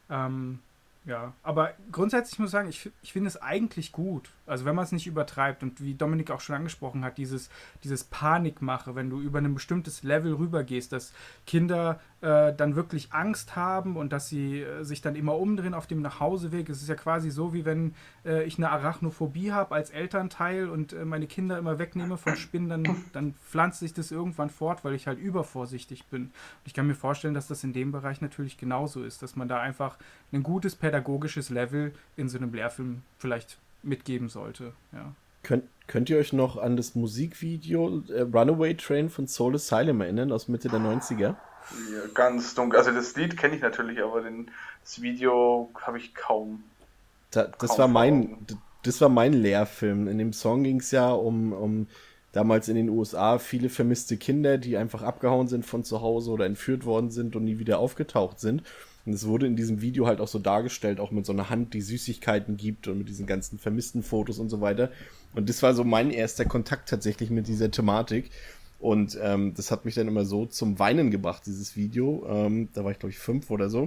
Ja, aber grundsätzlich muss ich sagen, ich finde es eigentlich gut. Also wenn man es nicht übertreibt und wie Dominik auch schon angesprochen hat, dieses Panikmache, wenn du über ein bestimmtes Level rübergehst, dass Kinder dann wirklich Angst haben und dass sie sich dann immer umdrehen auf dem Nachhauseweg. Es ist ja quasi so, wie wenn ich eine Arachnophobie habe als Elternteil und meine Kinder immer wegnehme von Spinnen, dann pflanzt sich das irgendwann fort, weil ich halt übervorsichtig bin. Und ich kann mir vorstellen, dass das in dem Bereich natürlich genauso ist, dass man da einfach ein gutes pädagogisches Level in so einem Lehrfilm vielleicht mitgeben sollte. Ja. Könnt ihr euch noch an das Musikvideo Runaway Train von Soul Asylum erinnern, aus Mitte der 90er? Ja, ganz dunkel. Also das Lied kenne ich natürlich, aber das Video habe ich kaum. Das war mein Lehrfilm. In dem Song ging es ja um damals in den USA viele vermisste Kinder, die einfach abgehauen sind von zu Hause oder entführt worden sind und nie wieder aufgetaucht sind. Und es wurde in diesem Video halt auch so dargestellt, auch mit so einer Hand, die Süßigkeiten gibt und mit diesen ganzen vermissten Fotos und so weiter. Und das war so mein erster Kontakt tatsächlich mit dieser Thematik. Und das hat mich dann immer so zum Weinen gebracht, dieses Video. Da war ich, glaube ich, 5 oder so.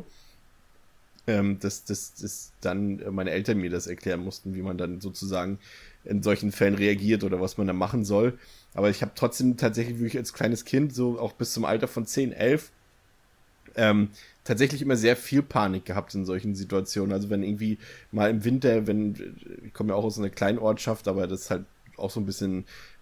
Dass dann meine Eltern mir das erklären mussten, wie man dann sozusagen in solchen Fällen reagiert oder was man da machen soll. Aber ich habe trotzdem tatsächlich wirklich als kleines Kind, so auch bis zum Alter von 10, 11, tatsächlich immer sehr viel Panik gehabt in solchen Situationen. Also wenn irgendwie mal im Winter, ich komme ja auch aus einer kleinen Ortschaft, aber das ist halt auch so ein bisschen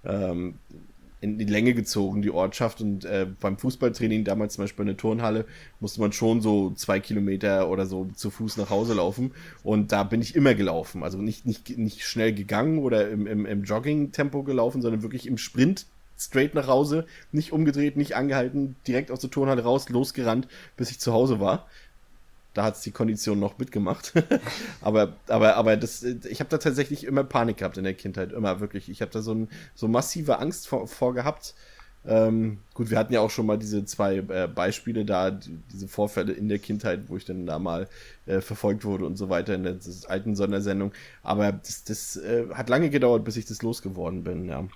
in die Länge gezogen, die Ortschaft. Und beim Fußballtraining, damals zum Beispiel in der Turnhalle, musste man schon so 2 Kilometer oder so zu Fuß nach Hause laufen. Und da bin ich immer gelaufen. Also nicht schnell gegangen oder im Jogging-Tempo gelaufen, sondern wirklich im Sprint straight nach Hause, nicht umgedreht, nicht angehalten, direkt aus der Turnhalle raus, losgerannt, bis ich zu Hause war. Da hat es die Kondition noch mitgemacht. aber ich habe da tatsächlich immer Panik gehabt in der Kindheit, immer wirklich. Ich habe da so massive Angst vor gehabt. Gut, wir hatten ja auch schon mal diese 2 Beispiele da, diese Vorfälle in der Kindheit, wo ich dann da mal verfolgt wurde und so weiter in der alten Sondersendung. Aber das hat lange gedauert, bis ich das losgeworden bin, ja.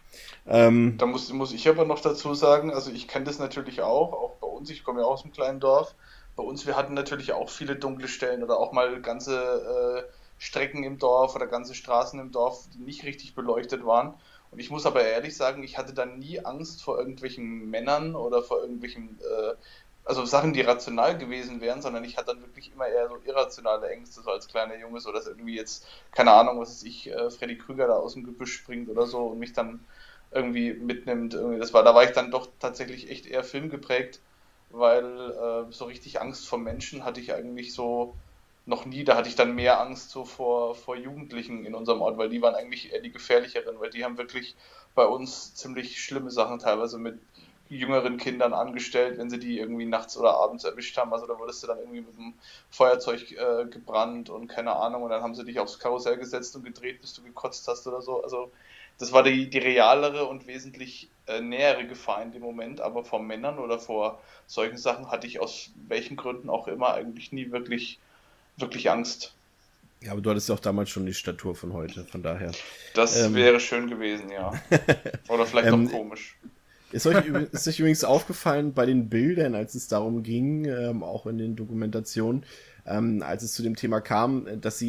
Da muss ich aber noch dazu sagen, also ich kenne das natürlich auch bei uns, ich komme ja aus einem kleinen Dorf. Bei uns, wir hatten natürlich auch viele dunkle Stellen oder auch mal ganze Strecken im Dorf oder ganze Straßen im Dorf, die nicht richtig beleuchtet waren. Und ich muss aber ehrlich sagen, ich hatte dann nie Angst vor irgendwelchen Männern oder vor irgendwelchen, also Sachen, die rational gewesen wären, sondern ich hatte dann wirklich immer eher so irrationale Ängste, so als kleiner Junge, so dass irgendwie jetzt, keine Ahnung, was weiß ich, Freddy Krüger da aus dem Gebüsch springt oder so und mich dann irgendwie mitnimmt. Irgendwie, da war ich dann doch tatsächlich echt eher filmgeprägt, weil so richtig Angst vor Menschen hatte ich eigentlich so noch nie. Da hatte ich dann mehr Angst so vor Jugendlichen in unserem Ort, weil die waren eigentlich eher die gefährlicheren, weil die haben wirklich bei uns ziemlich schlimme Sachen teilweise mit jüngeren Kindern angestellt, wenn sie die irgendwie nachts oder abends erwischt haben. Also da wurdest du dann irgendwie mit dem Feuerzeug gebrannt und keine Ahnung und dann haben sie dich aufs Karussell gesetzt und gedreht, bis du gekotzt hast oder so. Also das war die realere und wesentlich nähere Gefahr in dem Moment, aber vor Männern oder vor solchen Sachen hatte ich aus welchen Gründen auch immer eigentlich nie wirklich Angst. Ja, aber du hattest ja auch damals schon die Statur von heute, von daher. Das wäre schön gewesen, ja. Oder vielleicht auch komisch. Ist euch übrigens aufgefallen bei den Bildern, als es darum ging, auch in den Dokumentationen, als es zu dem Thema kam, dass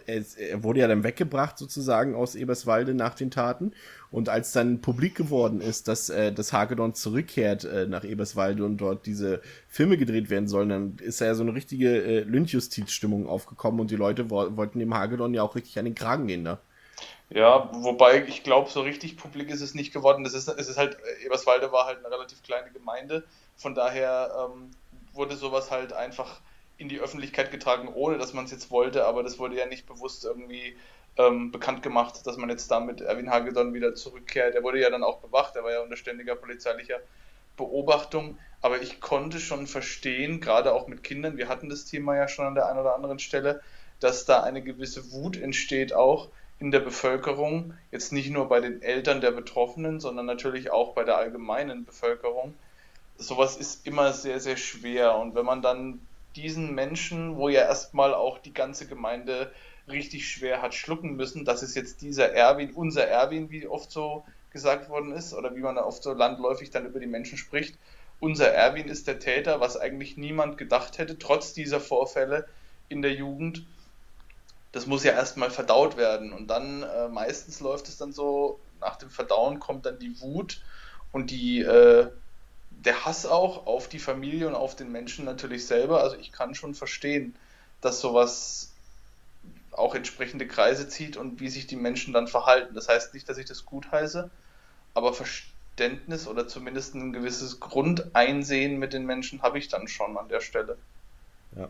er wurde ja dann weggebracht sozusagen aus Eberswalde nach den Taten und als dann publik geworden ist, dass das Hagedorn zurückkehrt nach Eberswalde und dort diese Filme gedreht werden sollen, dann ist ja so eine richtige Lynchjustizstimmung aufgekommen und die Leute wollten dem Hagedorn ja auch richtig an den Kragen gehen, ne? Ja, wobei ich glaube, so richtig publik ist es nicht geworden. Es ist halt, Eberswalde war halt eine relativ kleine Gemeinde, von daher wurde sowas halt einfach in die Öffentlichkeit getragen, ohne dass man es jetzt wollte, aber das wurde ja nicht bewusst irgendwie bekannt gemacht, dass man jetzt damit Erwin Hagedorn wieder zurückkehrt. Er wurde ja dann auch bewacht, er war ja unter ständiger polizeilicher Beobachtung, aber ich konnte schon verstehen, gerade auch mit Kindern, wir hatten das Thema ja schon an der einen oder anderen Stelle, dass da eine gewisse Wut entsteht auch in der Bevölkerung, jetzt nicht nur bei den Eltern der Betroffenen, sondern natürlich auch bei der allgemeinen Bevölkerung. Sowas ist immer sehr, sehr schwer. Und wenn man dann diesen Menschen, wo ja erstmal auch die ganze Gemeinde richtig schwer hat schlucken müssen, das ist jetzt dieser Erwin, unser Erwin, wie oft so gesagt worden ist, oder wie man oft so landläufig dann über die Menschen spricht, unser Erwin ist der Täter, was eigentlich niemand gedacht hätte, trotz dieser Vorfälle in der Jugend. Das muss ja erstmal verdaut werden und dann meistens läuft es dann so, nach dem Verdauen kommt dann die Wut und der Hass auch auf die Familie und auf den Menschen natürlich selber. Also ich kann schon verstehen, dass sowas auch entsprechende Kreise zieht und wie sich die Menschen dann verhalten. Das heißt nicht, dass ich das gutheiße, aber Verständnis oder zumindest ein gewisses Grundeinsehen mit den Menschen habe ich dann schon an der Stelle. Ja.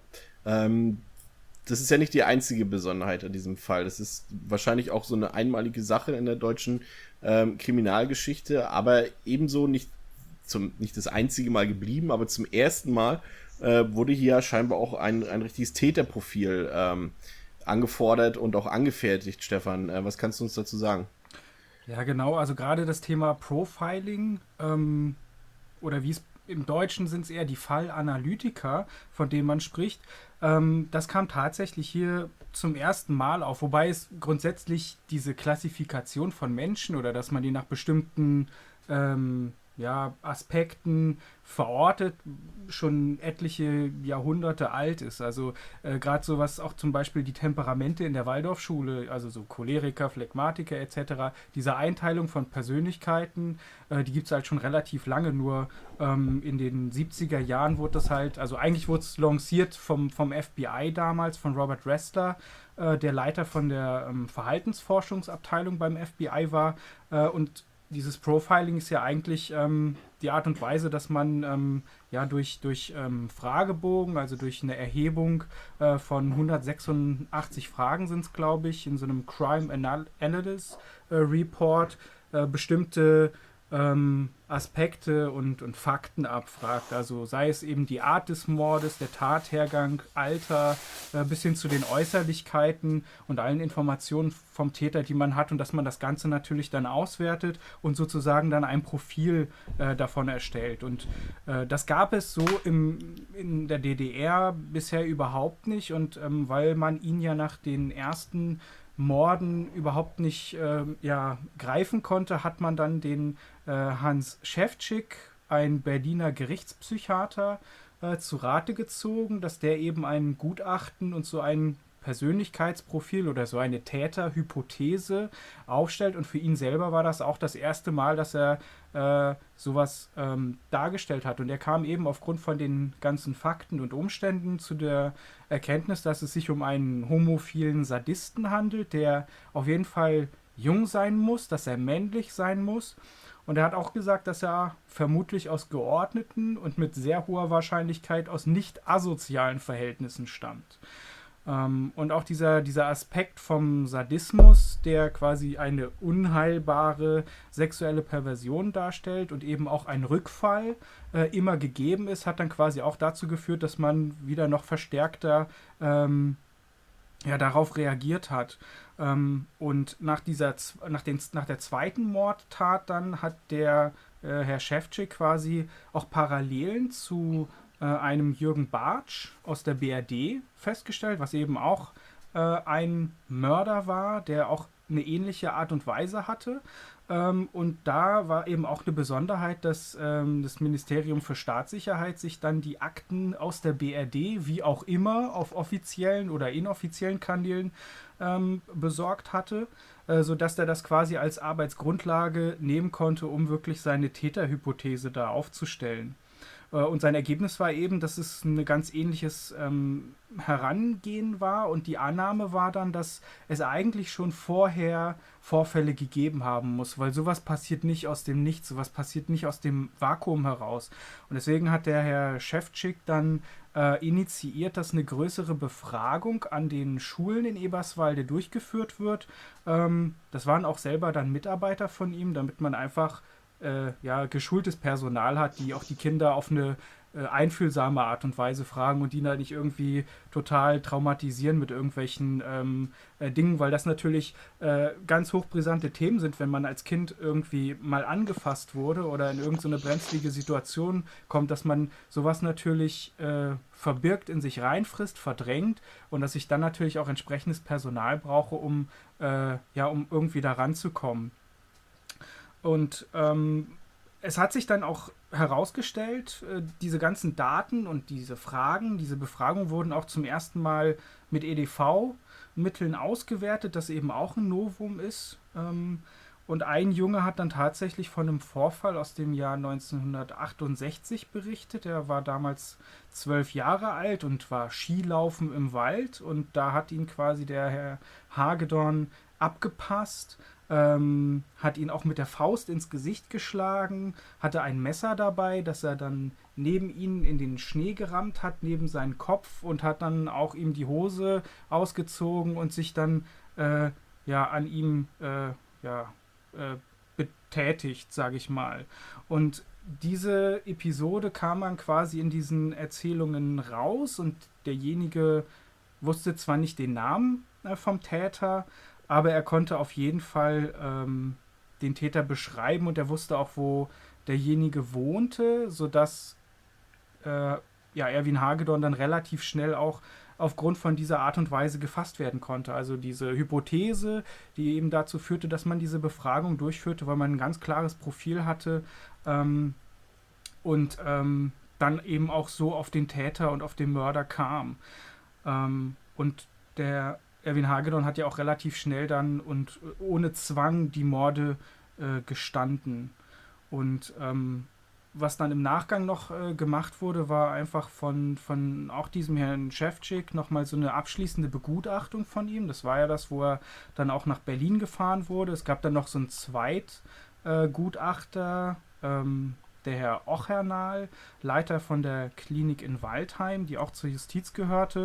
Das ist ja nicht die einzige Besonderheit an diesem Fall. Das ist wahrscheinlich auch so eine einmalige Sache in der deutschen Kriminalgeschichte, aber ebenso nicht das einzige Mal geblieben, aber zum ersten Mal wurde hier scheinbar auch ein richtiges Täterprofil angefordert und auch angefertigt, Stefan. Was kannst du uns dazu sagen? Ja, genau. Also gerade das Thema Profiling oder wie es im Deutschen sind es eher die Fallanalytiker, von denen man spricht. Das kam tatsächlich hier zum ersten Mal auf, wobei es grundsätzlich diese Klassifikation von Menschen oder dass man die nach bestimmten Aspekten verortet, schon etliche Jahrhunderte alt ist. Also gerade so was auch zum Beispiel die Temperamente in der Waldorfschule, also so Choleriker, Phlegmatiker etc., diese Einteilung von Persönlichkeiten, die gibt es halt schon relativ lange, nur in den 70er Jahren wurde das halt, also eigentlich wurde es lanciert vom FBI damals, von Robert Ressler, der Leiter von der Verhaltensforschungsabteilung beim FBI war, und dieses Profiling ist ja eigentlich die Art und Weise, dass man durch Fragebogen, also durch eine Erhebung von 186 Fragen sind es, glaube ich, in so einem Crime Analysis Report bestimmte Aspekte und Fakten abfragt. Also sei es eben die Art des Mordes, der Tathergang, Alter, bis hin zu den Äußerlichkeiten und allen Informationen vom Täter, die man hat, und dass man das Ganze natürlich dann auswertet und sozusagen dann ein Profil davon erstellt. Und das gab es so in der DDR bisher überhaupt nicht, und weil man ihn ja nach den ersten Morden überhaupt nicht greifen konnte, hat man dann den Hans Schäfczyk, ein Berliner Gerichtspsychiater, zu Rate gezogen, dass der eben ein Gutachten und so ein Persönlichkeitsprofil oder so eine Täterhypothese aufstellt. Und für ihn selber war das auch das erste Mal, dass er sowas dargestellt hat. Und er kam eben aufgrund von den ganzen Fakten und Umständen zu der Erkenntnis, dass es sich um einen homophilen Sadisten handelt, der auf jeden Fall jung sein muss, dass er männlich sein muss. Und er hat auch gesagt, dass er vermutlich aus geordneten und mit sehr hoher Wahrscheinlichkeit aus nicht asozialen Verhältnissen stammt. Und auch dieser Aspekt vom Sadismus, der quasi eine unheilbare sexuelle Perversion darstellt und eben auch ein Rückfall immer gegeben ist, hat dann quasi auch dazu geführt, dass man wieder noch verstärkter darauf reagiert hat. Und nach der zweiten Mordtat dann hat der Herr Schäfczyk quasi auch Parallelen zu einem Jürgen Bartsch aus der BRD festgestellt, was eben auch ein Mörder war, der auch eine ähnliche Art und Weise hatte. Und da war eben auch eine Besonderheit, dass das Ministerium für Staatssicherheit sich dann die Akten aus der BRD, wie auch immer, auf offiziellen oder inoffiziellen Kanälen besorgt hatte, sodass er das quasi als Arbeitsgrundlage nehmen konnte, um wirklich seine Täterhypothese da aufzustellen. Und sein Ergebnis war eben, dass es ein ganz ähnliches Herangehen war, und die Annahme war dann, dass es eigentlich schon vorher Vorfälle gegeben haben muss, weil sowas passiert nicht aus dem Nichts, sowas passiert nicht aus dem Vakuum heraus. Und deswegen hat der Herr Schäfczyk dann initiiert, dass eine größere Befragung an den Schulen in Eberswalde durchgeführt wird. Das waren auch selber dann Mitarbeiter von ihm, damit man einfach geschultes Personal hat, die auch die Kinder auf eine einfühlsame Art und Weise fragen und die da nicht irgendwie total traumatisieren mit irgendwelchen Dingen, weil das natürlich ganz hochbrisante Themen sind, wenn man als Kind irgendwie mal angefasst wurde oder in irgendeine brenzlige Situation kommt, dass man sowas natürlich verbirgt, in sich reinfrisst, verdrängt, und dass ich dann natürlich auch entsprechendes Personal brauche, um irgendwie da ranzukommen. Und es hat sich dann auch herausgestellt, diese ganzen Daten und diese Befragungen wurden auch zum ersten Mal mit EDV-Mitteln ausgewertet, das eben auch ein Novum ist. Und ein Junge hat dann tatsächlich von einem Vorfall aus dem Jahr 1968 berichtet. Er war damals 12 Jahre alt und war Skilaufen im Wald. Und da hat ihn quasi der Herr Hagedorn abgepasst, hat ihn auch mit der Faust ins Gesicht geschlagen, hatte ein Messer dabei, das er dann neben ihn in den Schnee gerammt hat, neben seinen Kopf, und hat dann auch ihm die Hose ausgezogen und sich dann an ihm betätigt, sage ich mal. Und diese Episode kam dann quasi in diesen Erzählungen raus, und derjenige wusste zwar nicht den Namen vom Täter, aber er konnte auf jeden Fall den Täter beschreiben, und er wusste auch, wo derjenige wohnte, sodass Erwin Hagedorn dann relativ schnell auch aufgrund von dieser Art und Weise gefasst werden konnte. Also diese Hypothese, die eben dazu führte, dass man diese Befragung durchführte, weil man ein ganz klares Profil hatte und dann eben auch so auf den Täter und auf den Mörder kam. Und der Erwin Hagedorn hat ja auch relativ schnell dann und ohne Zwang die Morde gestanden. Und was dann im Nachgang noch gemacht wurde, war einfach von auch diesem Herrn Ševčík nochmal so eine abschließende Begutachtung von ihm. Das war ja das, wo er dann auch nach Berlin gefahren wurde. Es gab dann noch so einen Zweitgutachter, der Herr Ochernal, Leiter von der Klinik in Waldheim, die auch zur Justiz gehörte,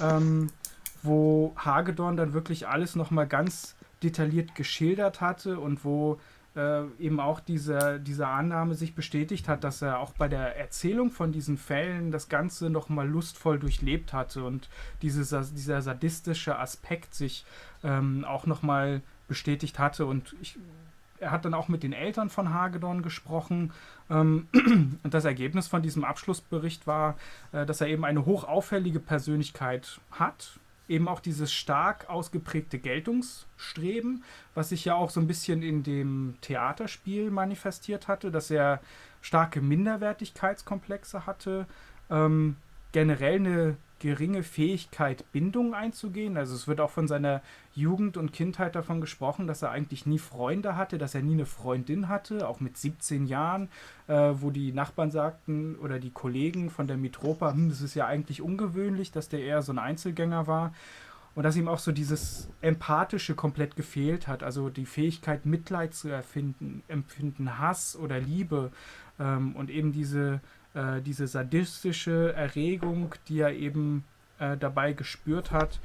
wo Hagedorn dann wirklich alles nochmal ganz detailliert geschildert hatte und wo eben auch diese Annahme sich bestätigt hat, dass er auch bei der Erzählung von diesen Fällen das Ganze nochmal lustvoll durchlebt hatte und dieser sadistische Aspekt sich auch nochmal bestätigt hatte. Und er hat dann auch mit den Eltern von Hagedorn gesprochen. Und das Ergebnis von diesem Abschlussbericht war, dass er eben eine hochauffällige Persönlichkeit hat. Eben auch dieses stark ausgeprägte Geltungsstreben, was sich ja auch so ein bisschen in dem Theaterspiel manifestiert hatte, dass er starke Minderwertigkeitskomplexe hatte, generell eine geringe Fähigkeit, Bindungen einzugehen. Also es wird auch von seiner Jugend und Kindheit davon gesprochen, dass er eigentlich nie Freunde hatte, dass er nie eine Freundin hatte, auch mit 17 Jahren, wo die Nachbarn sagten oder die Kollegen von der Mitropa, das ist ja eigentlich ungewöhnlich, dass der eher so ein Einzelgänger war. Und dass ihm auch so dieses Empathische komplett gefehlt hat, also die Fähigkeit, Mitleid zu empfinden, Hass oder Liebe und eben diese sadistische Erregung, die er eben dabei gespürt hat.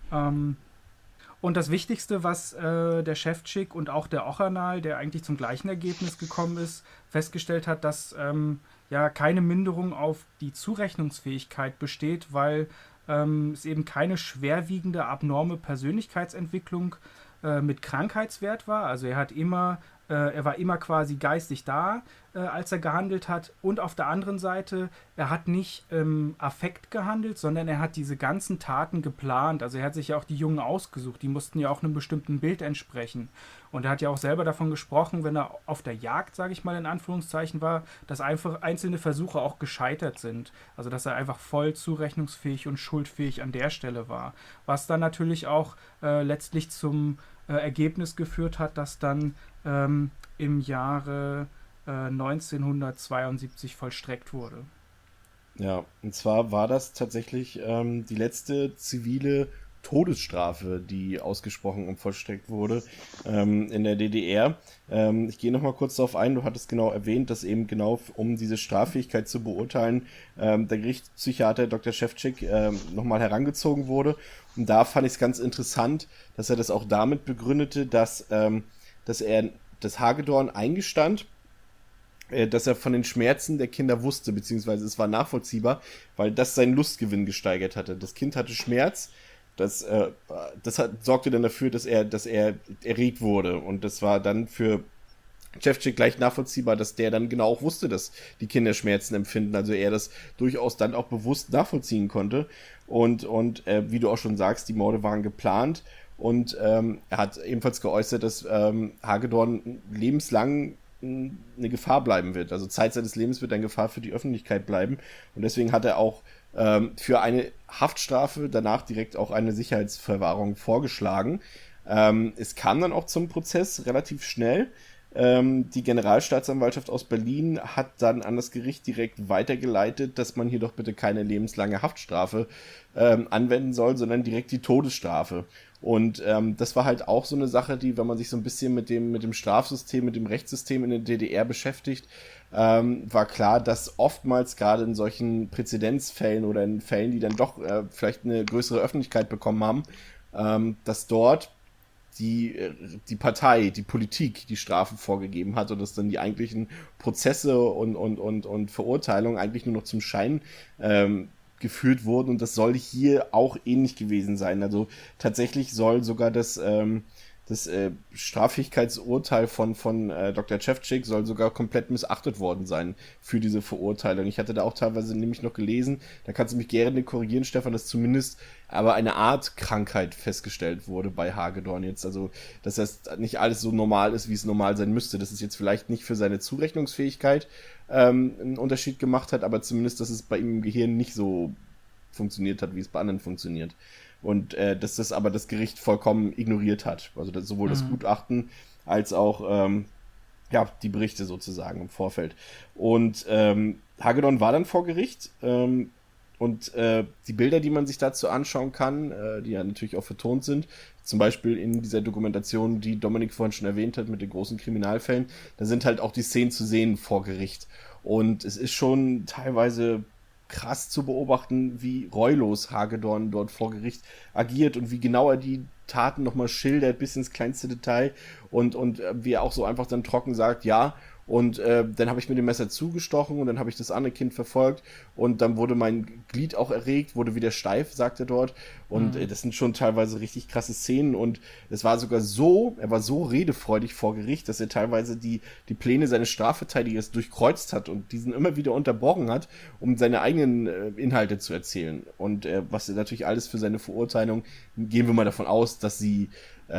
Und das Wichtigste, was der Ševčík und auch der Ochernal, der eigentlich zum gleichen Ergebnis gekommen ist, festgestellt hat, dass keine Minderung auf die Zurechnungsfähigkeit besteht, weil es eben keine schwerwiegende, abnorme Persönlichkeitsentwicklung mit Krankheitswert war. Also er war immer quasi geistig da, als er gehandelt hat. Und auf der anderen Seite, er hat nicht Affekt gehandelt, sondern er hat diese ganzen Taten geplant. Also er hat sich ja auch die Jungen ausgesucht. Die mussten ja auch einem bestimmten Bild entsprechen. Und er hat ja auch selber davon gesprochen, wenn er auf der Jagd, sage ich mal in Anführungszeichen, war, dass einfach einzelne Versuche auch gescheitert sind. Also dass er einfach voll zurechnungsfähig und schuldfähig an der Stelle war. Was dann natürlich auch letztlich zum Ergebnis geführt hat, dass dann im Jahre 1972 vollstreckt wurde. Ja, und zwar war das tatsächlich die letzte zivile Todesstrafe, die ausgesprochen und vollstreckt wurde in der DDR. Ich gehe nochmal kurz darauf ein, du hattest genau erwähnt, dass eben genau um diese Straffähigkeit zu beurteilen, der Gerichtspsychiater Dr. Ševčík nochmal herangezogen wurde. Und da fand ich es ganz interessant, dass er das auch damit begründete, dass Hagedorn eingestand, dass er von den Schmerzen der Kinder wusste, beziehungsweise es war nachvollziehbar, weil das seinen Lustgewinn gesteigert hatte. Das Kind hatte Schmerz, das sorgte dann dafür, dass er erregt wurde. Und das war dann für Ševčík gleich nachvollziehbar, dass der dann genau auch wusste, dass die Kinder Schmerzen empfinden. Also er das durchaus dann auch bewusst nachvollziehen konnte. Und wie du auch schon sagst, die Morde waren geplant. Und er hat ebenfalls geäußert, dass Hagedorn lebenslang eine Gefahr bleiben wird. Also Zeit seines Lebens wird eine Gefahr für die Öffentlichkeit bleiben. Und deswegen hat er auch für eine Haftstrafe danach direkt auch eine Sicherheitsverwahrung vorgeschlagen. Es kam dann auch zum Prozess relativ schnell. Die Generalstaatsanwaltschaft aus Berlin hat dann an das Gericht direkt weitergeleitet, dass man hier doch bitte keine lebenslange Haftstrafe anwenden soll, sondern direkt die Todesstrafe. Und das war halt auch so eine Sache, die, wenn man sich so ein bisschen mit dem Strafsystem, mit dem Rechtssystem in der DDR beschäftigt, war klar, dass oftmals gerade in solchen Präzedenzfällen oder in Fällen, die dann doch vielleicht eine größere Öffentlichkeit bekommen haben, dass dort die Partei, die Politik die Strafen vorgegeben hat und dass dann die eigentlichen Prozesse und Verurteilungen eigentlich nur noch zum Schein geführt wurden, und das soll hier auch ähnlich gewesen sein. Also tatsächlich soll sogar das das Straffähigkeitsurteil von Dr. Cevcik soll sogar komplett missachtet worden sein für diese Verurteilung. Ich hatte da auch teilweise nämlich noch gelesen, da kannst du mich gerne korrigieren, Stefan, dass zumindest aber eine Art Krankheit festgestellt wurde bei Hagedorn jetzt. Also, dass das nicht alles so normal ist, wie es normal sein müsste. Das ist jetzt vielleicht nicht für seine Zurechnungsfähigkeit einen Unterschied gemacht hat, aber zumindest, dass es bei ihm im Gehirn nicht so funktioniert hat, wie es bei anderen funktioniert. Und dass das aber das Gericht vollkommen ignoriert hat. Also sowohl das Gutachten als auch die Berichte sozusagen im Vorfeld. Und Hagedorn war dann vor Gericht und die Bilder, die man sich dazu anschauen kann, die ja natürlich auch vertont sind, zum Beispiel in dieser Dokumentation, die Dominik vorhin schon erwähnt hat mit den großen Kriminalfällen, da sind halt auch die Szenen zu sehen vor Gericht. Und es ist schon teilweise krass zu beobachten, wie reulos Hagedorn dort vor Gericht agiert und wie genau er die Taten nochmal schildert, bis ins kleinste Detail und wie er auch so einfach dann trocken sagt, ja, und dann habe ich mit dem Messer zugestochen und dann habe ich das andere Kind verfolgt und dann wurde mein Glied auch erregt, wurde wieder steif, sagt er dort. Und das sind schon teilweise richtig krasse Szenen und es war sogar so, er war so redefreudig vor Gericht, dass er teilweise die Pläne seines Strafverteidigers durchkreuzt hat und diesen immer wieder unterbrochen hat, um seine eigenen Inhalte zu erzählen. Und was natürlich alles für seine Verurteilung, gehen wir mal davon aus, dass sie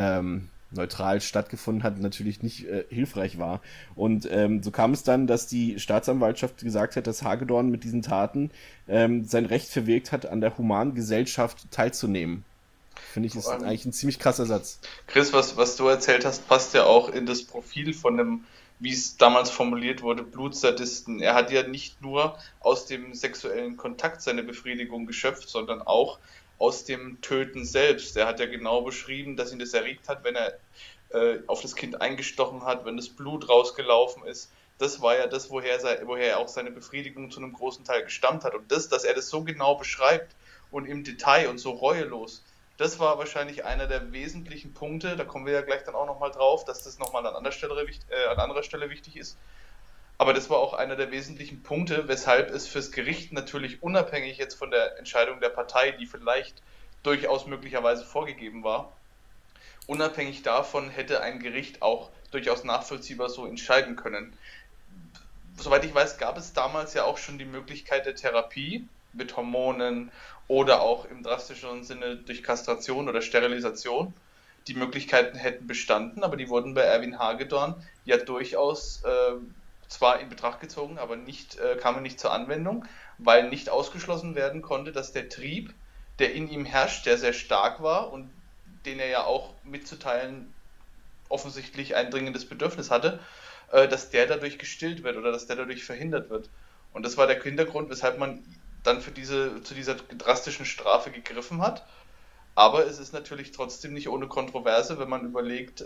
neutral stattgefunden hat, natürlich nicht hilfreich war. Und so kam es dann, dass die Staatsanwaltschaft gesagt hat, dass Hagedorn mit diesen Taten sein Recht verwirkt hat, an der humanen Gesellschaft teilzunehmen. Finde ich, ist eigentlich ein ziemlich krasser Satz. Chris, was du erzählt hast, passt ja auch in das Profil von einem, wie es damals formuliert wurde, Blutsadisten. Er hat ja nicht nur aus dem sexuellen Kontakt seine Befriedigung geschöpft, sondern auch aus dem Töten selbst. Er hat ja genau beschrieben, dass ihn das erregt hat, wenn er auf das Kind eingestochen hat, wenn das Blut rausgelaufen ist. Das war ja das, woher er auch seine Befriedigung zu einem großen Teil gestammt hat. Und dass er das so genau beschreibt und im Detail und so reuelos, das war wahrscheinlich einer der wesentlichen Punkte, da kommen wir ja gleich dann auch nochmal drauf, dass das nochmal an anderer Stelle wichtig ist. Aber das war auch einer der wesentlichen Punkte, weshalb es fürs Gericht natürlich unabhängig jetzt von der Entscheidung der Partei, die vielleicht durchaus möglicherweise vorgegeben war, unabhängig davon hätte ein Gericht auch durchaus nachvollziehbar so entscheiden können. Soweit ich weiß, gab es damals ja auch schon die Möglichkeit der Therapie mit Hormonen oder auch im drastischeren Sinne durch Kastration oder Sterilisation. Die Möglichkeiten hätten bestanden, aber die wurden bei Erwin Hagedorn ja durchaus zwar in Betracht gezogen, aber kamen nicht zur Anwendung, weil nicht ausgeschlossen werden konnte, dass der Trieb, der in ihm herrscht, der sehr stark war und den er ja auch mitzuteilen offensichtlich ein dringendes Bedürfnis hatte, dass der dadurch gestillt wird oder dass der dadurch verhindert wird. Und das war der Hintergrund, weshalb man dann zu dieser drastischen Strafe gegriffen hat. Aber es ist natürlich trotzdem nicht ohne Kontroverse, wenn man überlegt,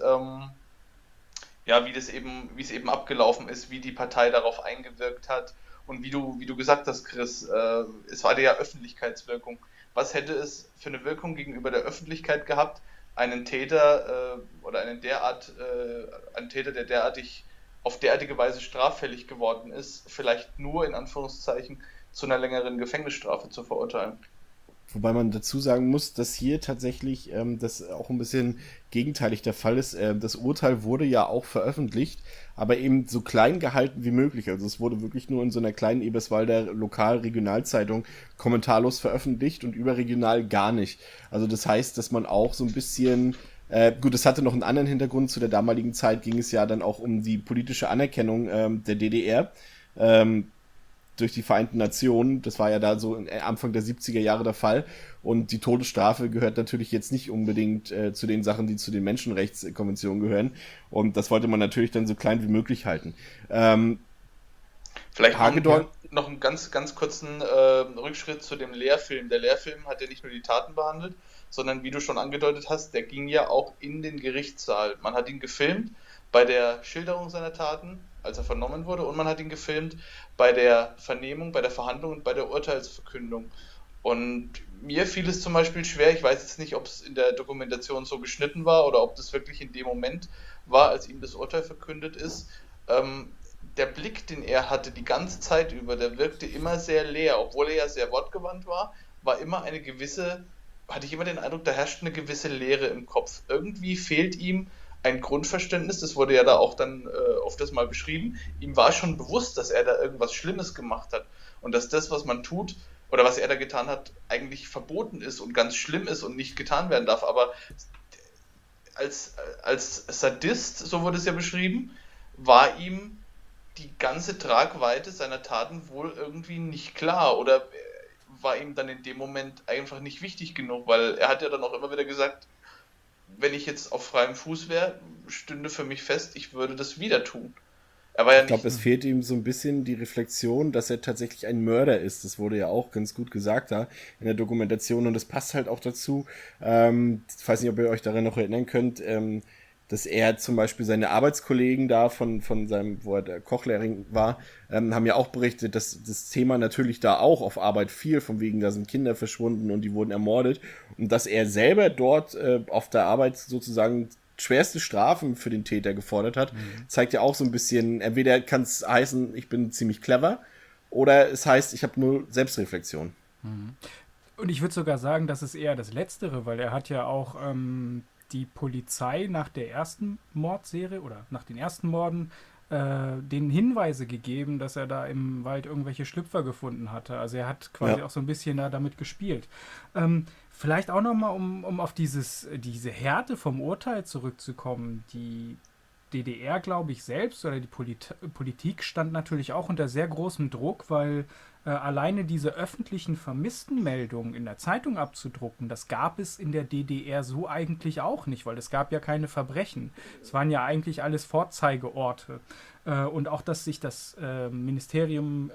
wie es eben abgelaufen ist, wie die Partei darauf eingewirkt hat und wie du gesagt hast, Chris, es hatte ja Öffentlichkeitswirkung. Was hätte es für eine Wirkung gegenüber der Öffentlichkeit gehabt, einen Täter oder einen Täter, der auf derartige Weise straffällig geworden ist, vielleicht nur in Anführungszeichen zu einer längeren Gefängnisstrafe zu verurteilen? Wobei man dazu sagen muss, dass hier tatsächlich das auch ein bisschen gegenteilig der Fall ist. Das Urteil wurde ja auch veröffentlicht, aber eben so klein gehalten wie möglich. Also es wurde wirklich nur in so einer kleinen Eberswalder Lokal-Regionalzeitung kommentarlos veröffentlicht und überregional gar nicht. Also das heißt, dass man auch so ein bisschen gut, es hatte noch einen anderen Hintergrund. Zu der damaligen Zeit ging es ja dann auch um die politische Anerkennung der DDR. Durch die Vereinten Nationen. Das war ja da so Anfang der 70er Jahre der Fall. Und die Todesstrafe gehört natürlich jetzt nicht unbedingt zu den Sachen, die zu den Menschenrechtskonventionen gehören. Und das wollte man natürlich dann so klein wie möglich halten. Vielleicht noch einen ganz, ganz kurzen Rückschritt zu dem Lehrfilm. Der Lehrfilm hat ja nicht nur die Taten behandelt, sondern wie du schon angedeutet hast, der ging ja auch in den Gerichtssaal. Man hat ihn gefilmt bei der Schilderung seiner Taten, als er vernommen wurde, und man hat ihn gefilmt bei der Vernehmung, bei der Verhandlung und bei der Urteilsverkündung. Und mir fiel es zum Beispiel schwer, ich weiß jetzt nicht, ob es in der Dokumentation so geschnitten war oder ob das wirklich in dem Moment war, als ihm das Urteil verkündet ist. Der Blick, den er hatte die ganze Zeit über, der wirkte immer sehr leer, obwohl er ja sehr wortgewandt war immer eine gewisse hatte ich immer den Eindruck, da herrscht eine gewisse Leere im Kopf. Irgendwie fehlt ihm ein Grundverständnis, das wurde ja da auch dann oft das mal beschrieben. Ihm war schon bewusst, dass er da irgendwas Schlimmes gemacht hat und dass das, was man tut oder was er da getan hat, eigentlich verboten ist und ganz schlimm ist und nicht getan werden darf. Aber als Sadist, so wurde es ja beschrieben, war ihm die ganze Tragweite seiner Taten wohl irgendwie nicht klar oder war ihm dann in dem Moment einfach nicht wichtig genug, weil er hat ja dann auch immer wieder gesagt, wenn ich jetzt auf freiem Fuß wäre, stünde für mich fest, ich würde das wieder tun. Er war ja Ich glaube, es fehlt ihm so ein bisschen die Reflexion, dass er tatsächlich ein Mörder ist. Das wurde ja auch ganz gut gesagt da in der Dokumentation und das passt halt auch dazu. Ich weiß nicht, ob ihr euch daran noch erinnern könnt, dass er zum Beispiel seine Arbeitskollegen da von seinem, wo er der Kochlehrling war, haben ja auch berichtet, dass das Thema natürlich da auch auf Arbeit fiel, von wegen, da sind Kinder verschwunden und die wurden ermordet und dass er selber dort auf der Arbeit sozusagen schwerste Strafen für den Täter gefordert hat, zeigt ja auch so ein bisschen, entweder kann es heißen, ich bin ziemlich clever, oder es heißt, ich habe nur Selbstreflexion. Und ich würde sogar sagen, das ist eher das Letztere, weil er hat ja auch die Polizei nach der ersten Mordserie oder nach den ersten Morden denen Hinweise gegeben, dass er da im Wald irgendwelche Schlüpfer gefunden hatte. Also er hat quasi auch so ein bisschen damit gespielt. Vielleicht auch nochmal, um auf diese Härte vom Urteil zurückzukommen. Die DDR, glaube ich, selbst oder die Politik stand natürlich auch unter sehr großem Druck, weil alleine diese öffentlichen Vermisstenmeldungen in der Zeitung abzudrucken, das gab es in der DDR so eigentlich auch nicht, weil es gab ja keine Verbrechen. Es waren ja eigentlich alles Vorzeigeorte. Und auch, dass sich das Ministerium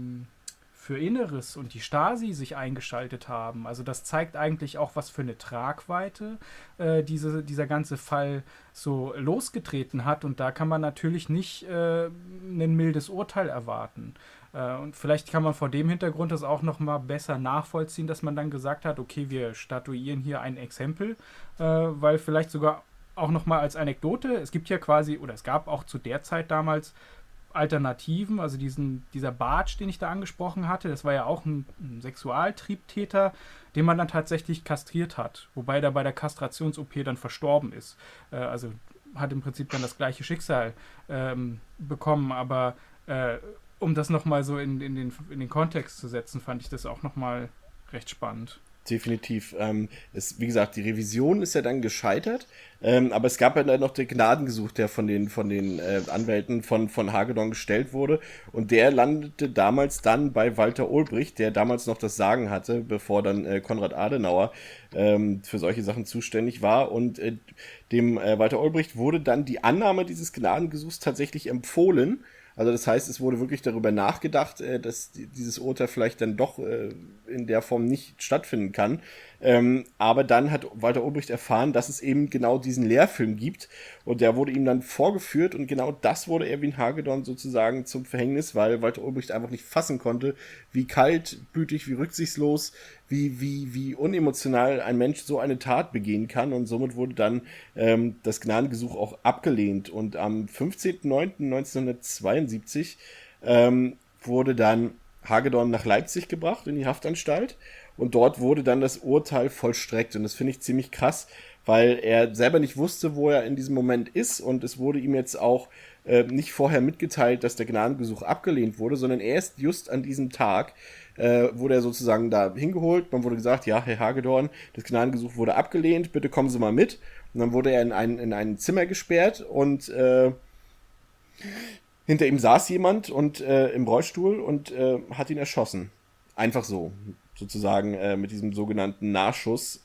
für Inneres und die Stasi sich eingeschaltet haben. Also das zeigt eigentlich auch, was für eine Tragweite dieser ganze Fall so losgetreten hat. Und da kann man natürlich nicht ein mildes Urteil erwarten. Und vielleicht kann man vor dem Hintergrund das auch noch mal besser nachvollziehen, dass man dann gesagt hat, okay, wir statuieren hier ein Exempel, weil vielleicht sogar auch noch mal als Anekdote, es gibt ja quasi, oder es gab auch zu der Zeit damals Alternativen, also dieser Bartsch, den ich da angesprochen hatte, das war ja auch ein Sexualtriebtäter, den man dann tatsächlich kastriert hat, wobei der bei der Kastrations-OP dann verstorben ist. Also hat im Prinzip dann das gleiche Schicksal bekommen, aber um das nochmal so in den Kontext zu setzen, fand ich das auch nochmal recht spannend. Definitiv. Wie gesagt, die Revision ist ja dann gescheitert, aber es gab ja dann noch den Gnadengesuch, der von den Anwälten von Hagedorn gestellt wurde und der landete damals dann bei Walter Ulbricht, der damals noch das Sagen hatte, bevor dann Konrad Adenauer für solche Sachen zuständig war und dem Walter Ulbricht wurde dann die Annahme dieses Gnadengesuchs tatsächlich empfohlen. Also das heißt, es wurde wirklich darüber nachgedacht, dass dieses Urteil vielleicht dann doch in der Form nicht stattfinden kann. Aber dann hat Walter Ulbricht erfahren, dass es eben genau diesen Lehrfilm gibt. Und der wurde ihm dann vorgeführt und genau das wurde Erwin Hagedorn sozusagen zum Verhängnis, weil Walter Ulbricht einfach nicht fassen konnte, wie kaltblütig, wie rücksichtslos, wie unemotional ein Mensch so eine Tat begehen kann. Und somit wurde dann das Gnadengesuch auch abgelehnt. Und am 15.09.1972 wurde dann Hagedorn nach Leipzig gebracht, in die Haftanstalt. Und dort wurde dann das Urteil vollstreckt. Und das finde ich ziemlich krass, weil er selber nicht wusste, wo er in diesem Moment ist. Und es wurde ihm jetzt auch nicht vorher mitgeteilt, dass der Gnadengesuch abgelehnt wurde, sondern erst just an diesem Tag wurde er sozusagen da hingeholt. Man wurde gesagt, ja, Herr Hagedorn, das Gnadengesuch wurde abgelehnt, bitte kommen Sie mal mit. Und dann wurde er in ein Zimmer gesperrt und hinter ihm saß jemand und im Rollstuhl und hat ihn erschossen. Einfach so, sozusagen mit diesem sogenannten Nahschuss.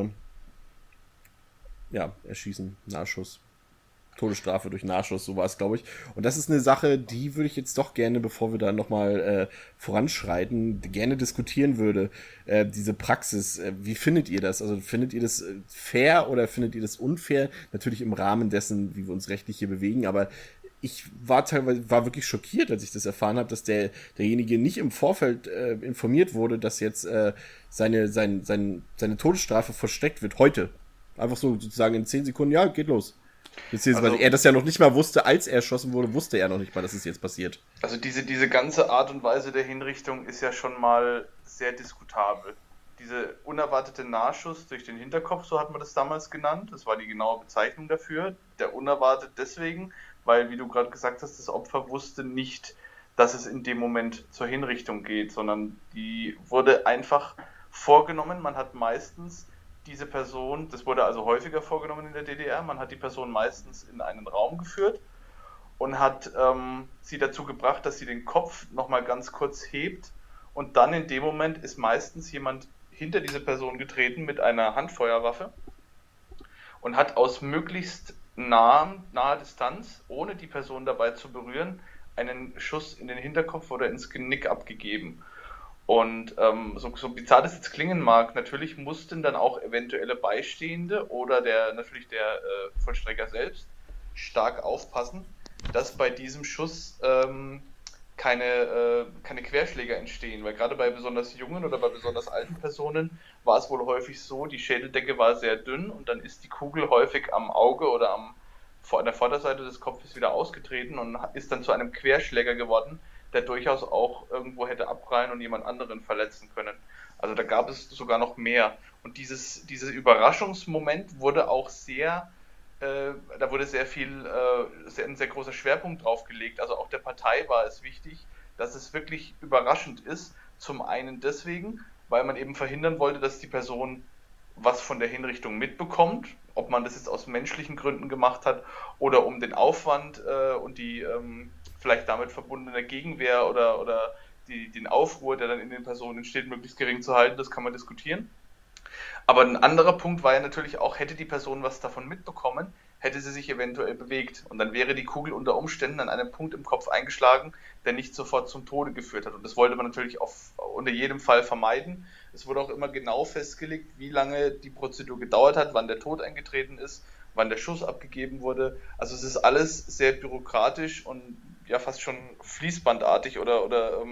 Erschießen, Nahschuss. Todesstrafe durch Nahschuss, so war es, glaube ich. Und das ist eine Sache, die würde ich jetzt doch gerne, bevor wir da nochmal voranschreiten, gerne diskutieren würde. Diese Praxis, wie findet ihr das? Also findet ihr das fair oder findet ihr das unfair? Natürlich im Rahmen dessen, wie wir uns rechtlich hier bewegen, aber ich war wirklich schockiert, als ich das erfahren habe, dass derjenige nicht im Vorfeld informiert wurde, dass jetzt seine Todesstrafe versteckt wird, heute. Einfach so sozusagen in 10 Sekunden, ja, geht los. Beziehungsweise er das ja noch nicht mal wusste, als er erschossen wurde, wusste er noch nicht mal, dass es jetzt passiert. Also diese ganze Art und Weise der Hinrichtung ist ja schon mal sehr diskutabel. diese unerwartete Nahschuss durch den Hinterkopf, so hat man das damals genannt. Das war die genaue Bezeichnung dafür. Der unerwartet deswegen, weil, wie du gerade gesagt hast, das Opfer wusste nicht, dass es in dem Moment zur Hinrichtung geht, sondern die wurde einfach vorgenommen. Man hat meistens diese Person, das wurde also häufiger vorgenommen in der DDR, man hat die Person meistens in einen Raum geführt und hat sie dazu gebracht, dass sie den Kopf nochmal ganz kurz hebt, und dann in dem Moment ist meistens jemand hinter diese Person getreten mit einer Handfeuerwaffe und hat aus möglichst naher Distanz, ohne die Person dabei zu berühren, einen Schuss in den Hinterkopf oder ins Genick abgegeben. Und so bizarr das jetzt klingen mag, natürlich mussten dann auch eventuelle Beistehende oder natürlich der Vollstrecker selbst stark aufpassen, dass bei diesem Schuss keine Querschläger entstehen, weil gerade bei besonders jungen oder bei besonders alten Personen war es wohl häufig so, die Schädeldecke war sehr dünn und dann ist die Kugel häufig am Auge oder an der Vorderseite des Kopfes wieder ausgetreten und ist dann zu einem Querschläger geworden, der durchaus auch irgendwo hätte abprallen und jemand anderen verletzen können. Also da gab es sogar noch mehr. Und dieses Überraschungsmoment wurde auch da wurde ein sehr großer Schwerpunkt drauf gelegt. Also auch der Partei war es wichtig, dass es wirklich überraschend ist. Zum einen deswegen, weil man eben verhindern wollte, dass die Person was von der Hinrichtung mitbekommt, ob man das jetzt aus menschlichen Gründen gemacht hat oder um den Aufwand und die vielleicht damit verbundene Gegenwehr oder den Aufruhr, der dann in den Personen entsteht, möglichst gering zu halten. Das kann man diskutieren. Aber ein anderer Punkt war ja natürlich auch, hätte die Person was davon mitbekommen, hätte sie sich eventuell bewegt. Und dann wäre die Kugel unter Umständen an einem Punkt im Kopf eingeschlagen, der nicht sofort zum Tode geführt hat. Und das wollte man natürlich unter jedem Fall vermeiden. Es wurde auch immer genau festgelegt, wie lange die Prozedur gedauert hat, wann der Tod eingetreten ist, wann der Schuss abgegeben wurde. Also es ist alles sehr bürokratisch und ja fast schon fließbandartig oder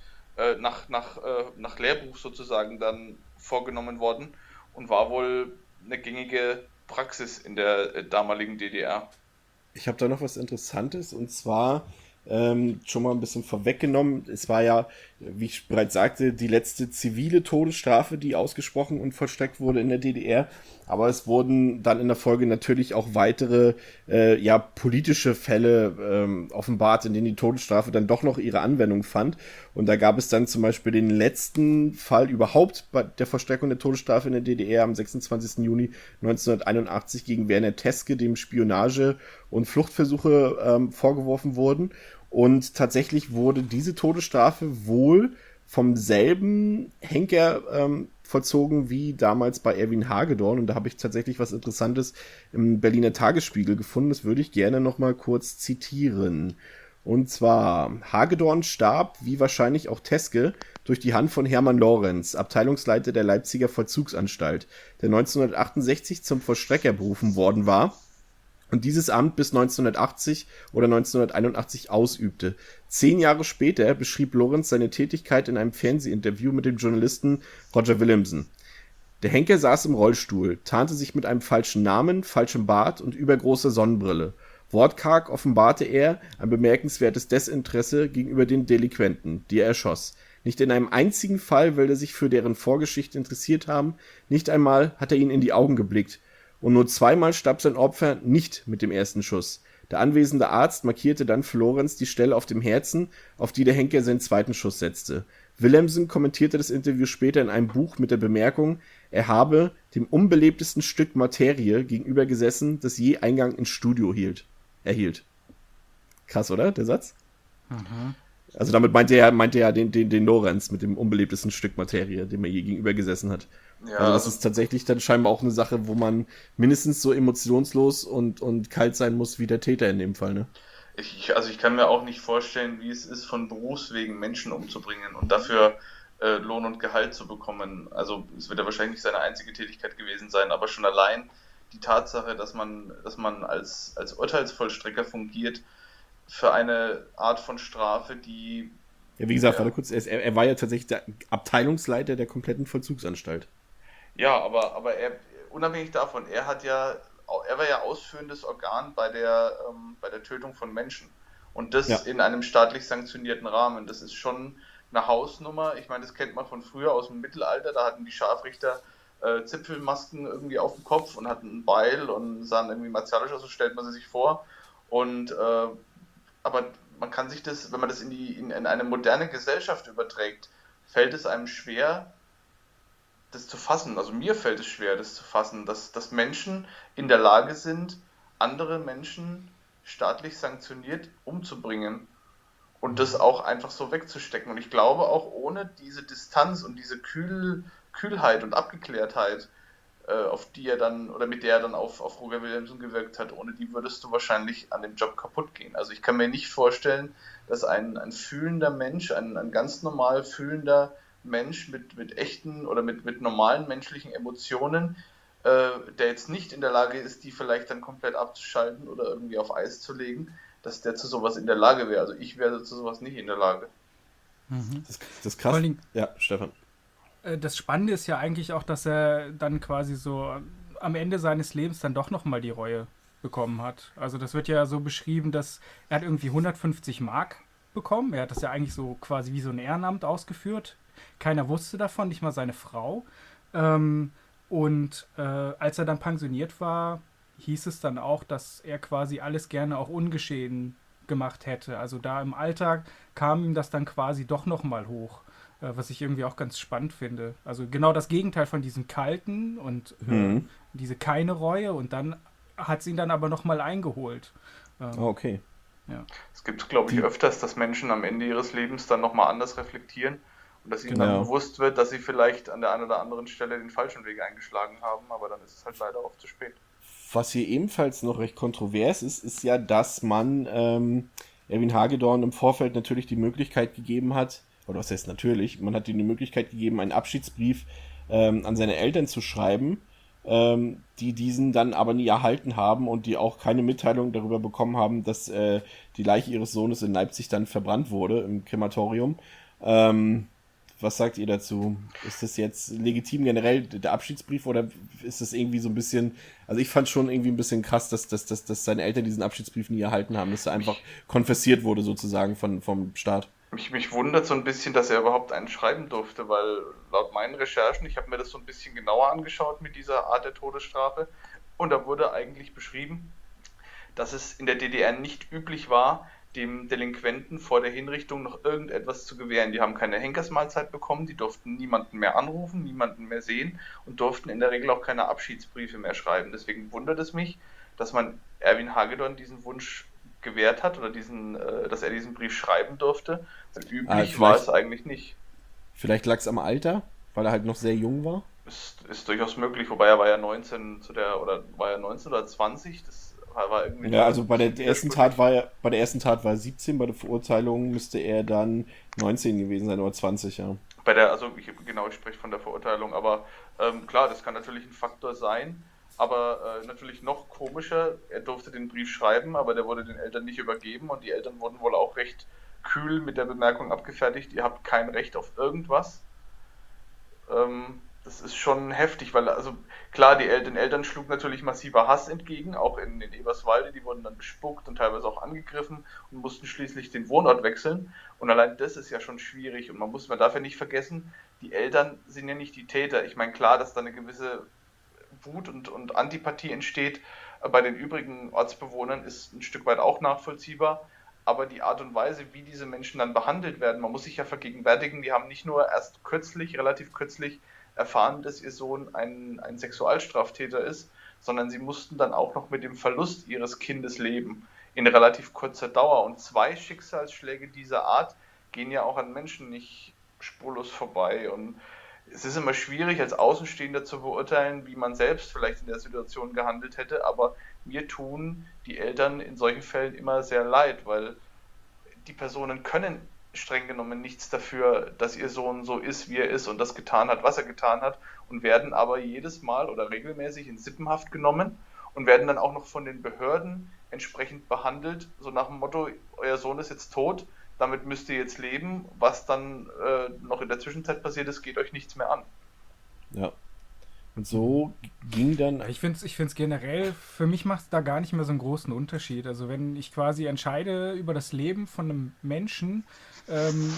nach Lehrbuch sozusagen dann vorgenommen worden und war wohl eine gängige Praxis in der damaligen DDR. Ich habe da noch was Interessantes, und zwar schon mal ein bisschen vorweggenommen. Es war ja, wie ich bereits sagte, die letzte zivile Todesstrafe, die ausgesprochen und vollstreckt wurde in der DDR. Aber es wurden dann in der Folge natürlich auch weitere politische Fälle offenbart, in denen die Todesstrafe dann doch noch ihre Anwendung fand. Und da gab es dann zum Beispiel den letzten Fall überhaupt bei der Vollstreckung der Todesstrafe in der DDR am 26. Juni 1981 gegen Werner Teske, dem Spionage und Fluchtversuche vorgeworfen wurden. Und tatsächlich wurde diese Todesstrafe wohl vom selben Henker vollzogen wie damals bei Erwin Hagedorn. Und da habe ich tatsächlich was Interessantes im Berliner Tagesspiegel gefunden. Das würde ich gerne noch mal kurz zitieren. Und zwar, Hagedorn starb, wie wahrscheinlich auch Teske, durch die Hand von Hermann Lorenz, Abteilungsleiter der Leipziger Vollzugsanstalt, der 1968 zum Vollstrecker berufen worden war und dieses Amt bis 1980 oder 1981 ausübte. 10 Jahre später beschrieb Lorenz seine Tätigkeit in einem Fernsehinterview mit dem Journalisten Roger Willemsen. Der Henker saß im Rollstuhl, tarnte sich mit einem falschen Namen, falschem Bart und übergroßer Sonnenbrille. Wortkarg offenbarte er ein bemerkenswertes Desinteresse gegenüber den Delinquenten, die er erschoss. Nicht in einem einzigen Fall will er sich für deren Vorgeschichte interessiert haben, nicht einmal hat er ihnen in die Augen geblickt. Und nur zweimal starb sein Opfer nicht mit dem ersten Schuss. Der anwesende Arzt markierte dann für Lorenz die Stelle auf dem Herzen, auf die der Henker seinen zweiten Schuss setzte. Willemsen kommentierte das Interview später in einem Buch mit der Bemerkung, er habe dem unbelebtesten Stück Materie gegenüber gesessen, das je Eingang ins Studio erhielt. Krass, oder, der Satz? Mhm. Also damit meinte er den Lorenz mit dem unbelebtesten Stück Materie, dem er je gegenüber gesessen hat. Ja, also das ist tatsächlich dann scheinbar auch eine Sache, wo man mindestens so emotionslos und kalt sein muss wie der Täter in dem Fall, ne? Ich kann mir auch nicht vorstellen, wie es ist, von Berufswegen Menschen umzubringen und dafür Lohn und Gehalt zu bekommen. Also es wird ja wahrscheinlich nicht seine einzige Tätigkeit gewesen sein, aber schon allein die Tatsache, dass man als Urteilsvollstrecker fungiert für eine Art von Strafe, die... Ja, wie gesagt, warte kurz, er war ja tatsächlich der Abteilungsleiter der kompletten Vollzugsanstalt. Ja, aber er, unabhängig davon, er war ja ausführendes Organ bei der Tötung von Menschen. Und das in einem staatlich sanktionierten Rahmen. Das ist schon eine Hausnummer. Ich meine, das kennt man von früher aus dem Mittelalter, da hatten die Scharfrichter Zipfelmasken irgendwie auf dem Kopf und hatten ein Beil und sahen irgendwie martialisch aus, so stellt man sie sich vor. Und aber man kann sich das, wenn man das in eine moderne Gesellschaft überträgt, fällt es einem schwer, das zu fassen. Also mir fällt es schwer, das zu fassen, dass Menschen in der Lage sind, andere Menschen staatlich sanktioniert umzubringen und das auch einfach so wegzustecken. Und ich glaube auch ohne diese Distanz und diese Kühlheit und Abgeklärtheit, auf die er dann oder mit der er dann auf Roger Williamson gewirkt hat, ohne die würdest du wahrscheinlich an dem Job kaputt gehen. Also ich kann mir nicht vorstellen, dass ein fühlender Mensch, ein ganz normal fühlender Mensch mit echten oder mit normalen menschlichen Emotionen, der jetzt nicht in der Lage ist, die vielleicht dann komplett abzuschalten oder irgendwie auf Eis zu legen, dass der zu sowas in der Lage wäre. Also ich wäre zu sowas nicht in der Lage. Das ist krass. Ja, Stefan. Das Spannende ist ja eigentlich auch, dass er dann quasi so am Ende seines Lebens dann doch nochmal die Reue bekommen hat. Also das wird ja so beschrieben, dass er hat irgendwie 150 Mark bekommen. Er hat das ja eigentlich so quasi wie so ein Ehrenamt ausgeführt. Keiner wusste davon, nicht mal seine Frau. Und als er dann pensioniert war, hieß es dann auch, dass er quasi alles gerne auch ungeschehen gemacht hätte. Also da im Alltag kam ihm das dann quasi doch nochmal hoch. Was ich irgendwie auch ganz spannend finde. Also genau das Gegenteil von diesem kalten und diese keine Reue und dann hat sie ihn dann aber nochmal eingeholt. Okay. Ja. Es gibt, glaube ich, öfters, dass Menschen am Ende ihres Lebens dann nochmal anders reflektieren und dass ihnen dann bewusst wird, dass sie vielleicht an der einen oder anderen Stelle den falschen Weg eingeschlagen haben, aber dann ist es halt leider oft zu spät. Was hier ebenfalls noch recht kontrovers ist ja, dass man Erwin Hagedorn im Vorfeld natürlich die Möglichkeit gegeben hat, oder was heißt natürlich, man hat ihm die Möglichkeit gegeben, einen Abschiedsbrief an seine Eltern zu schreiben, die diesen dann aber nie erhalten haben und die auch keine Mitteilung darüber bekommen haben, dass die Leiche ihres Sohnes in Leipzig dann verbrannt wurde im Krematorium. Was sagt ihr dazu? Ist das jetzt legitim generell, der Abschiedsbrief, oder ist das irgendwie so ein bisschen, also ich fand schon irgendwie ein bisschen krass, dass seine Eltern diesen Abschiedsbrief nie erhalten haben, dass er einfach konfessiert wurde sozusagen vom Staat. Mich wundert so ein bisschen, dass er überhaupt einen schreiben durfte, weil laut meinen Recherchen, ich habe mir das so ein bisschen genauer angeschaut mit dieser Art der Todesstrafe, und da wurde eigentlich beschrieben, dass es in der DDR nicht üblich war, dem Delinquenten vor der Hinrichtung noch irgendetwas zu gewähren. Die haben keine Henkersmahlzeit bekommen, die durften niemanden mehr anrufen, niemanden mehr sehen und durften in der Regel auch keine Abschiedsbriefe mehr schreiben. Deswegen wundert es mich, dass man Erwin Hagedorn diesen Wunsch gewährt hat oder dass er diesen Brief schreiben durfte. Weil üblich war es eigentlich nicht. Vielleicht lag es am Alter, weil er halt noch sehr jung war? Ist durchaus möglich, wobei er war ja 19 war er 19 oder 20, das war irgendwie. Ja, also bei der ersten Tat war er 17, bei der Verurteilung müsste er dann 19 gewesen sein oder 20, ja. Ich spreche von der Verurteilung, aber klar, das kann natürlich ein Faktor sein. Aber natürlich noch komischer, er durfte den Brief schreiben, aber der wurde den Eltern nicht übergeben und die Eltern wurden wohl auch recht kühl mit der Bemerkung abgefertigt, ihr habt kein Recht auf irgendwas. Das ist schon heftig, weil, also klar, den Eltern schlug natürlich massiver Hass entgegen, auch in Eberswalde, die wurden dann bespuckt und teilweise auch angegriffen und mussten schließlich den Wohnort wechseln. Und allein das ist ja schon schwierig und man darf ja nicht vergessen, die Eltern sind ja nicht die Täter. Ich meine, klar, dass da eine gewisse Wut und Antipathie entsteht bei den übrigen Ortsbewohnern, ist ein Stück weit auch nachvollziehbar, aber die Art und Weise, wie diese Menschen dann behandelt werden, man muss sich ja vergegenwärtigen, die haben nicht nur erst relativ kürzlich erfahren, dass ihr Sohn ein Sexualstraftäter ist, sondern sie mussten dann auch noch mit dem Verlust ihres Kindes leben, in relativ kurzer Dauer. Und 2 Schicksalsschläge dieser Art gehen ja auch an Menschen nicht spurlos vorbei. Und es ist immer schwierig, als Außenstehender zu beurteilen, wie man selbst vielleicht in der Situation gehandelt hätte, aber mir tun die Eltern in solchen Fällen immer sehr leid, weil die Personen können streng genommen nichts dafür, dass ihr Sohn so ist, wie er ist und das getan hat, was er getan hat, und werden aber jedes Mal oder regelmäßig in Sippenhaft genommen und werden dann auch noch von den Behörden entsprechend behandelt, so nach dem Motto, euer Sohn ist jetzt tot, damit müsst ihr jetzt leben, was dann noch in der Zwischenzeit passiert ist, geht euch nichts mehr an. Ja. Und so ging dann... Ich finde es generell, für mich macht es da gar nicht mehr so einen großen Unterschied. Also wenn ich quasi entscheide über das Leben von einem Menschen,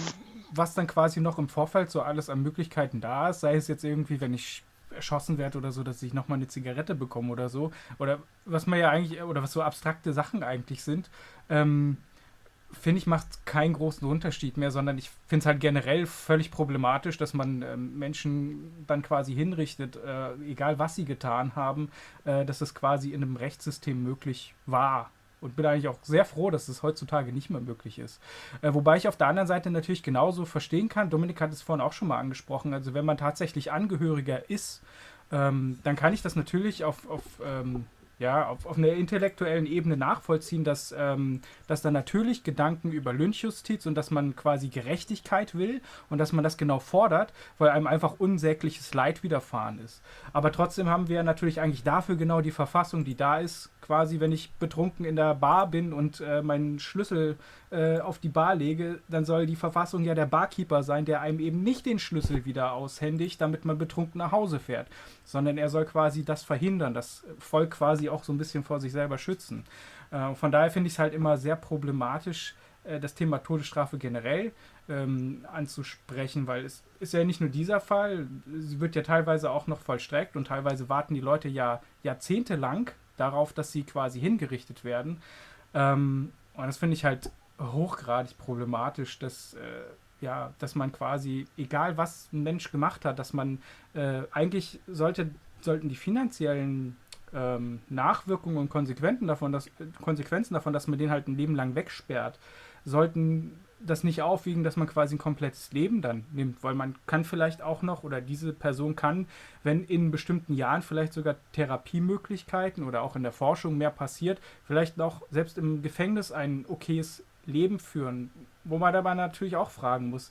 was dann quasi noch im Vorfeld so alles an Möglichkeiten da ist, sei es jetzt irgendwie, wenn ich erschossen werde oder so, dass ich nochmal eine Zigarette bekomme oder so, oder was man ja eigentlich, oder was so abstrakte Sachen eigentlich sind, finde ich, macht keinen großen Unterschied mehr, sondern ich finde es halt generell völlig problematisch, dass man Menschen dann quasi hinrichtet, egal was sie getan haben, dass es quasi in einem Rechtssystem möglich war. Und bin eigentlich auch sehr froh, dass es heutzutage nicht mehr möglich ist. Wobei ich auf der anderen Seite natürlich genauso verstehen kann, Dominik hat es vorhin auch schon mal angesprochen, also wenn man tatsächlich Angehöriger ist, dann kann ich das natürlich auf einer intellektuellen Ebene nachvollziehen, dass da natürlich Gedanken über Lynchjustiz und dass man quasi Gerechtigkeit will und dass man das genau fordert, weil einem einfach unsägliches Leid widerfahren ist. Aber trotzdem haben wir natürlich eigentlich dafür genau die Verfassung, die da ist, quasi, wenn ich betrunken in der Bar bin und meinen Schlüssel auf die Bar lege, dann soll die Verfassung ja der Barkeeper sein, der einem eben nicht den Schlüssel wieder aushändigt, damit man betrunken nach Hause fährt, sondern er soll quasi das verhindern, das Volk quasi auch so ein bisschen vor sich selber schützen. Von daher finde ich es halt immer sehr problematisch, das Thema Todesstrafe generell anzusprechen, weil es ist ja nicht nur dieser Fall, sie wird ja teilweise auch noch vollstreckt und teilweise warten die Leute ja jahrzehntelang darauf, dass sie quasi hingerichtet werden. Und das finde ich halt hochgradig problematisch, dass man quasi, egal was ein Mensch gemacht hat, dass man eigentlich sollten die finanziellen Nachwirkungen und Konsequenzen davon, dass man den halt ein Leben lang wegsperrt, sollten das nicht aufwiegen, dass man quasi ein komplettes Leben dann nimmt, weil man kann vielleicht auch noch, oder diese Person kann, wenn in bestimmten Jahren vielleicht sogar Therapiemöglichkeiten oder auch in der Forschung mehr passiert, vielleicht noch selbst im Gefängnis ein okayes Leben führen, wo man dabei natürlich auch fragen muss,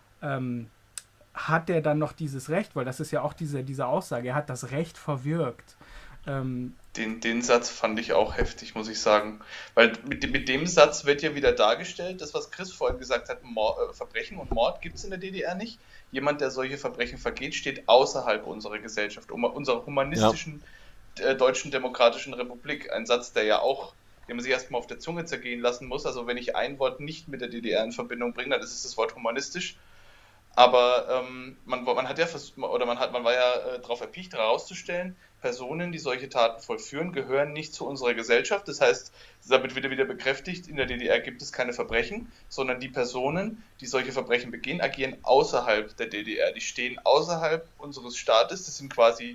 hat der dann noch dieses Recht, weil das ist ja auch diese Aussage, er hat das Recht verwirkt. Den Satz fand ich auch heftig, muss ich sagen. Weil mit dem Satz wird ja wieder dargestellt, das, was Chris vorhin gesagt hat, Verbrechen und Mord gibt es in der DDR nicht. Jemand, der solche Verbrechen vergeht, steht außerhalb unserer Gesellschaft, unserer humanistischen Deutschen Demokratischen Republik. Ein Satz, den man sich erstmal auf der Zunge zergehen lassen muss. Also wenn ich ein Wort nicht mit der DDR in Verbindung bringe, dann ist es das Wort humanistisch. Aber man war ja darauf erpicht, herauszustellen, Personen, die solche Taten vollführen, gehören nicht zu unserer Gesellschaft. Das heißt, damit wird wieder bekräftigt, in der DDR gibt es keine Verbrechen, sondern die Personen, die solche Verbrechen begehen, agieren außerhalb der DDR. Die stehen außerhalb unseres Staates. Das sind quasi,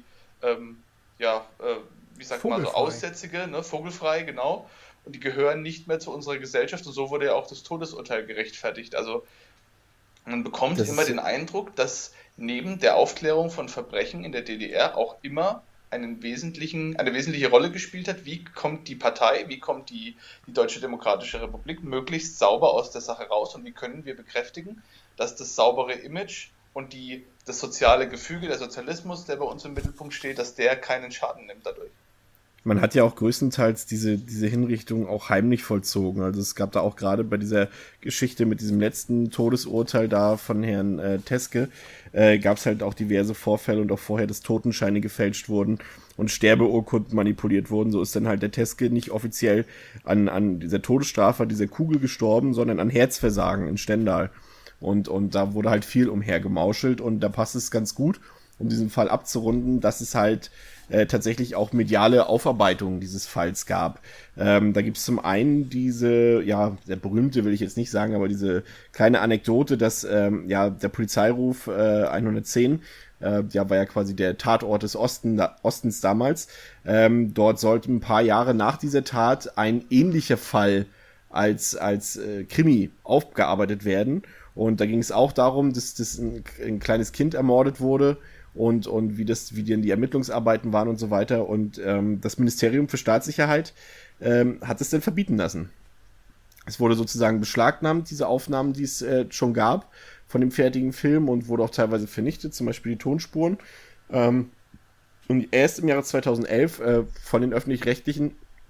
wie sagt man so, Aussätzige, ne? Vogelfrei, genau. Und die gehören nicht mehr zu unserer Gesellschaft. Und so wurde ja auch das Todesurteil gerechtfertigt. Also man bekommt immer den Eindruck, dass neben der Aufklärung von Verbrechen in der DDR auch immer eine wesentliche Rolle gespielt hat, wie kommt die Partei, wie kommt die Deutsche Demokratische Republik möglichst sauber aus der Sache raus und wie können wir bekräftigen, dass das saubere Image und das soziale Gefüge, der Sozialismus, der bei uns im Mittelpunkt steht, dass der keinen Schaden nimmt dadurch. Man hat ja auch größtenteils diese Hinrichtung auch heimlich vollzogen. Also es gab da auch gerade bei dieser Geschichte mit diesem letzten Todesurteil da von Herrn Teske, gab es halt auch diverse Vorfälle und auch vorher, dass Totenscheine gefälscht wurden und Sterbeurkunden manipuliert wurden. So ist dann halt der Teske nicht offiziell an dieser Todesstrafe, dieser Kugel gestorben, sondern an Herzversagen in Stendal. Und da wurde halt viel umhergemauschelt und da passt es ganz gut, um diesen Fall abzurunden, dass es halt tatsächlich auch mediale Aufarbeitung dieses Falls gab. Da gibt es zum einen diese, sehr berühmte will ich jetzt nicht sagen, aber diese kleine Anekdote, dass der Polizeiruf 110, war ja quasi der Tatort des Ostens damals. Dort sollte ein paar Jahre nach dieser Tat ein ähnlicher Fall als Krimi aufgearbeitet werden. Und da ging es auch darum, dass ein kleines Kind ermordet wurde und wie dann die Ermittlungsarbeiten waren und so weiter. Und das Ministerium für Staatssicherheit hat es dann verbieten lassen. Es wurde sozusagen beschlagnahmt, diese Aufnahmen, die es schon gab von dem fertigen Film und wurde auch teilweise vernichtet, zum Beispiel die Tonspuren. Und erst im Jahre 2011 von den Öffentlich-Rechtlichen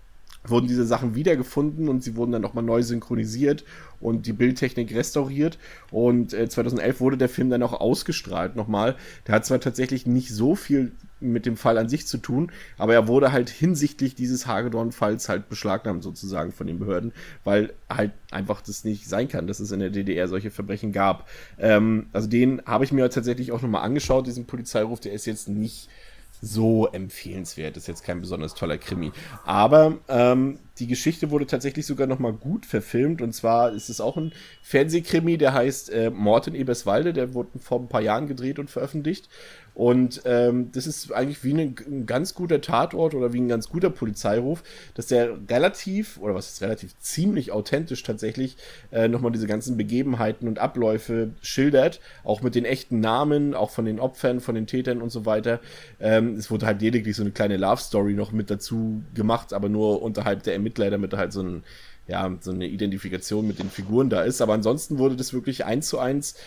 wurden diese Sachen wiedergefunden und sie wurden dann nochmal neu synchronisiert und die Bildtechnik restauriert. Und 2011 wurde der Film dann auch ausgestrahlt nochmal. Der hat zwar tatsächlich nicht so viel mit dem Fall an sich zu tun, aber er wurde halt hinsichtlich dieses Hagedorn-Falls halt beschlagnahmt sozusagen von den Behörden, weil halt einfach das nicht sein kann, dass es in der DDR solche Verbrechen gab. Also den habe ich mir tatsächlich auch nochmal angeschaut, diesen Polizeiruf. Der ist jetzt nicht so empfehlenswert, ist jetzt kein besonders toller Krimi. Aber die Geschichte wurde tatsächlich sogar nochmal gut verfilmt, und zwar ist es auch ein Fernsehkrimi, der heißt Mord in Eberswalde, der wurde vor ein paar Jahren gedreht und veröffentlicht. Und das ist eigentlich wie ein ganz guter Tatort oder wie ein ganz guter Polizeiruf, dass der relativ, oder was ist relativ, ziemlich authentisch tatsächlich nochmal diese ganzen Begebenheiten und Abläufe schildert, auch mit den echten Namen, auch von den Opfern, von den Tätern und so weiter. Es wurde halt lediglich so eine kleine Love-Story noch mit dazu gemacht, aber nur unterhalb der Ermittler, damit da halt so eine Identifikation mit den Figuren da ist. Aber ansonsten wurde das wirklich 1:1,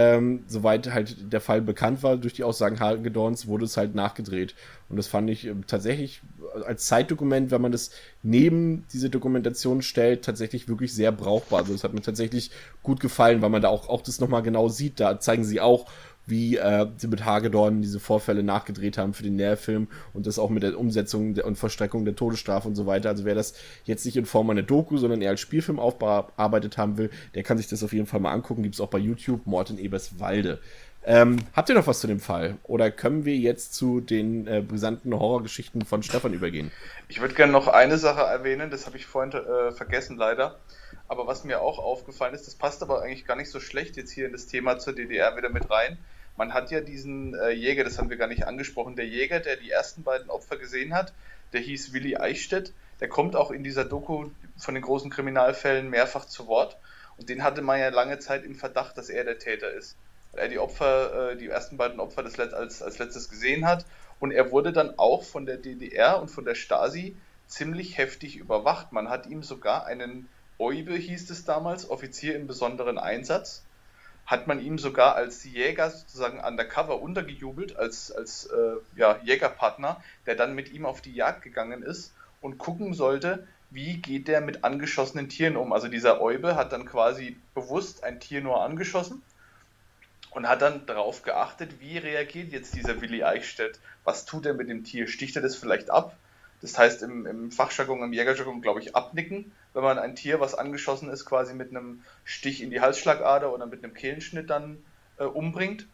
soweit halt der Fall bekannt war, durch die Aussagen Hagedorns, wurde es halt nachgedreht. Und das fand ich tatsächlich als Zeitdokument, wenn man das neben diese Dokumentation stellt, tatsächlich wirklich sehr brauchbar. Also das hat mir tatsächlich gut gefallen, weil man da auch das nochmal genau sieht. Da zeigen sie auch, wie sie mit Hagedorn diese Vorfälle nachgedreht haben für den Nährfilm und das auch mit der Umsetzung und Vollstreckung der Todesstrafe und so weiter. Also wer das jetzt nicht in Form einer Doku, sondern eher als Spielfilm aufbearbeitet haben will, der kann sich das auf jeden Fall mal angucken. Gibt es auch bei YouTube, Mord in Eberswalde. Habt ihr noch was zu dem Fall? Oder können wir jetzt zu den brisanten Horrorgeschichten von Stefan übergehen? Ich würde gerne noch eine Sache erwähnen, das habe ich vorhin vergessen leider. Aber was mir auch aufgefallen ist, das passt aber eigentlich gar nicht so schlecht jetzt hier in das Thema zur DDR wieder mit rein. Man hat ja diesen Jäger, das haben wir gar nicht angesprochen, der Jäger, der die ersten beiden Opfer gesehen hat, der hieß Willi Eichstädt. Der kommt auch in dieser Doku von den großen Kriminalfällen mehrfach zu Wort. Und den hatte man ja lange Zeit im Verdacht, dass er der Täter ist. Weil er die ersten beiden Opfer als letztes gesehen hat. Und er wurde dann auch von der DDR und von der Stasi ziemlich heftig überwacht. Man hat ihm sogar einen Oibe, hieß es damals, Offizier im besonderen Einsatz, hat man ihm sogar als Jäger sozusagen undercover untergejubelt, als Jägerpartner, der dann mit ihm auf die Jagd gegangen ist und gucken sollte, wie geht der mit angeschossenen Tieren um. Also dieser Oibe hat dann quasi bewusst ein Tier nur angeschossen und hat dann darauf geachtet, wie reagiert jetzt dieser Willi Eichstädt, was tut er mit dem Tier, sticht er das vielleicht ab? Das heißt im Fachjargon, im Jägerjargon, glaube ich, abnicken, wenn man ein Tier, was angeschossen ist, quasi mit einem Stich in die Halsschlagader oder mit einem Kehlenschnitt dann umbringt.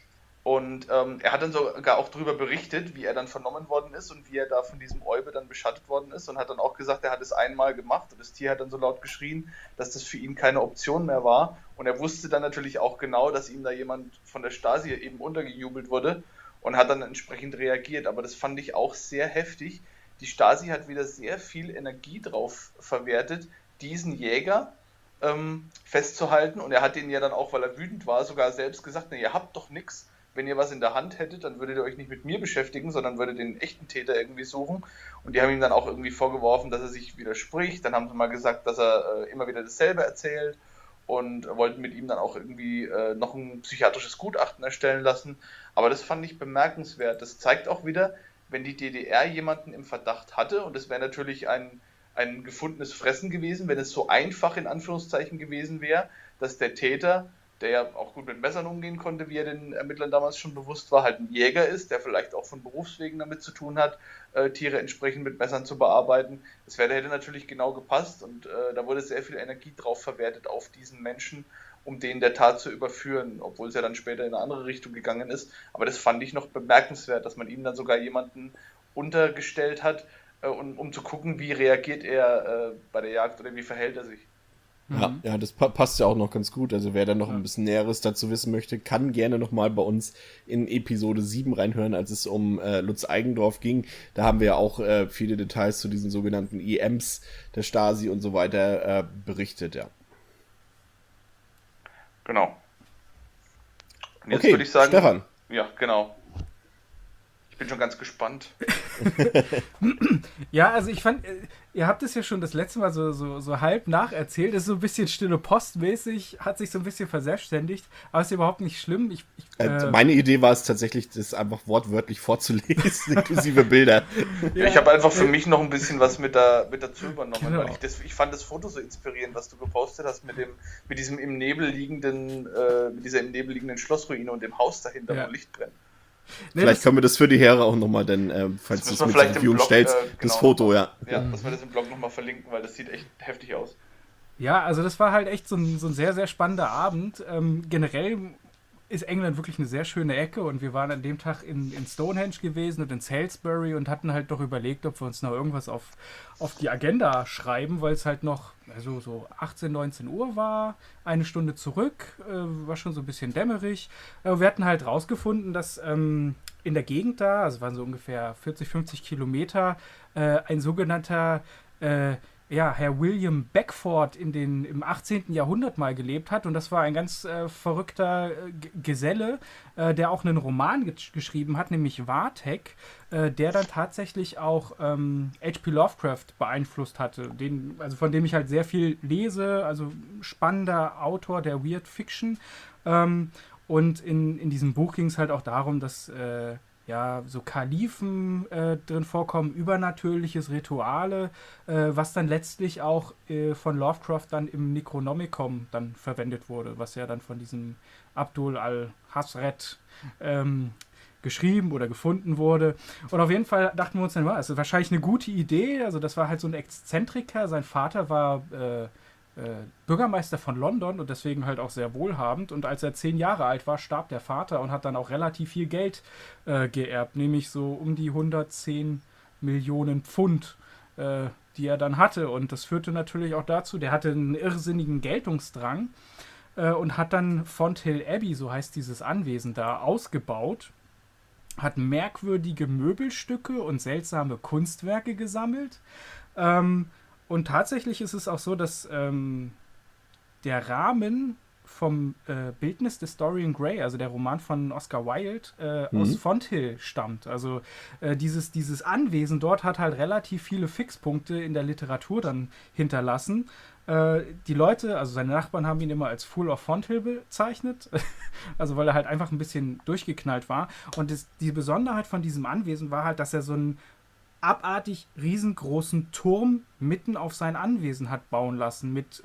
Und er hat dann sogar auch darüber berichtet, wie er dann vernommen worden ist und wie er da von diesem Oibe dann beschattet worden ist und hat dann auch gesagt, er hat es einmal gemacht und das Tier hat dann so laut geschrien, dass das für ihn keine Option mehr war. Und er wusste dann natürlich auch genau, dass ihm da jemand von der Stasi eben untergejubelt wurde und hat dann entsprechend reagiert. Aber das fand ich auch sehr heftig. Die Stasi hat wieder sehr viel Energie drauf verwertet, diesen Jäger festzuhalten. Und er hat denen ja dann auch, weil er wütend war, sogar selbst gesagt, ihr habt doch nichts. Wenn ihr was in der Hand hättet, dann würdet ihr euch nicht mit mir beschäftigen, sondern würdet den echten Täter irgendwie suchen. Und die haben ihm dann auch irgendwie vorgeworfen, dass er sich widerspricht. Dann haben sie mal gesagt, dass er immer wieder dasselbe erzählt und wollten mit ihm dann auch irgendwie noch ein psychiatrisches Gutachten erstellen lassen. Aber das fand ich bemerkenswert. Das zeigt auch wieder, wenn die DDR jemanden im Verdacht hatte, und es wäre natürlich ein gefundenes Fressen gewesen, wenn es so einfach in Anführungszeichen gewesen wäre, dass der Täter, der ja auch gut mit Messern umgehen konnte, wie er den Ermittlern damals schon bewusst war, halt ein Jäger ist, der vielleicht auch von Berufswegen damit zu tun hat, Tiere entsprechend mit Messern zu bearbeiten. Hätte natürlich genau gepasst und da wurde sehr viel Energie drauf verwertet auf diesen Menschen, um den der Tat zu überführen, obwohl es ja dann später in eine andere Richtung gegangen ist. Aber das fand ich noch bemerkenswert, dass man ihm dann sogar jemanden untergestellt hat, um zu gucken, wie reagiert er bei der Jagd oder wie verhält er sich. Ja, das passt ja auch noch ganz gut. Also wer da noch ein bisschen Näheres dazu wissen möchte, kann gerne nochmal bei uns in Episode 7 reinhören, als es um Lutz Eigendorf ging. Da haben wir ja auch viele Details zu diesen sogenannten EMs der Stasi und so weiter berichtet, ja. Genau. Und jetzt okay, würde ich sagen, Stefan. Ja, genau. bin schon ganz gespannt. Ja, also ich fand, ihr habt es ja schon das letzte Mal so halb nacherzählt. Das ist so ein bisschen stille postmäßig, hat sich so ein bisschen verselbstständigt, aber ist überhaupt nicht schlimm. Meine Idee war es tatsächlich, das einfach wortwörtlich vorzulesen, inklusive Bilder. Ja, ich habe einfach für mich noch ein bisschen was mit dazu übernommen. Genau. Weil ich fand das Foto so inspirierend, was du gepostet hast mit dieser im Nebel liegenden Schlossruine und dem Haus dahinter, Ja. wo Licht brennt. Vielleicht können wir das für die Hörer auch nochmal, denn falls du es mit zur Verfügung stellst, das Foto, ja. Ja, dass wir das im Blog nochmal verlinken, weil das sieht echt heftig aus. Ja, also das war halt echt so ein sehr, sehr spannender Abend. Generell ist England wirklich eine sehr schöne Ecke und wir waren an dem Tag in Stonehenge gewesen und in Salisbury und hatten halt doch überlegt, ob wir uns noch irgendwas auf die Agenda schreiben, weil es halt noch so 18, 19 Uhr war, eine Stunde zurück, war schon so ein bisschen dämmerig. Wir hatten halt rausgefunden, dass in der Gegend da, also waren so ungefähr 40, 50 Kilometer, ein sogenannter Herr William Beckford im 18. Jahrhundert mal gelebt hat und das war ein ganz verrückter Geselle, der auch einen Roman geschrieben hat, nämlich Vathek, der dann tatsächlich auch H.P. Lovecraft beeinflusst hatte, von dem ich halt sehr viel lese, also spannender Autor der Weird Fiction. Und in diesem Buch ging es halt auch darum, dass so Kalifen drin vorkommen, übernatürliches Rituale, was dann letztlich auch von Lovecraft dann im Necronomicon dann verwendet wurde, was ja dann von diesem Abdul al-Hazred geschrieben oder gefunden wurde. Und auf jeden Fall dachten wir uns dann, es ist wahrscheinlich eine gute Idee, also das war halt so ein Exzentriker, sein Vater war Bürgermeister von London und deswegen halt auch sehr wohlhabend. Und als er 10 Jahre alt war, starb der Vater und hat dann auch relativ viel Geld geerbt, nämlich so um die 110 Millionen Pfund, die er dann hatte. Und das führte natürlich auch dazu, der hatte einen irrsinnigen Geltungsdrang und hat dann Fonthill Abbey, so heißt dieses Anwesen da, ausgebaut, hat merkwürdige Möbelstücke und seltsame Kunstwerke gesammelt. Und tatsächlich ist es auch so, dass der Rahmen vom Bildnis des Dorian Gray, also der Roman von Oscar Wilde, aus Fonthill stammt. Also dieses Anwesen dort hat halt relativ viele Fixpunkte in der Literatur dann hinterlassen. Die Leute, also seine Nachbarn haben ihn immer als Fool of Fonthill bezeichnet, also weil er halt einfach ein bisschen durchgeknallt war. Und die Besonderheit von diesem Anwesen war halt, dass er so einen abartig riesengroßen Turm mitten auf sein Anwesen hat bauen lassen mit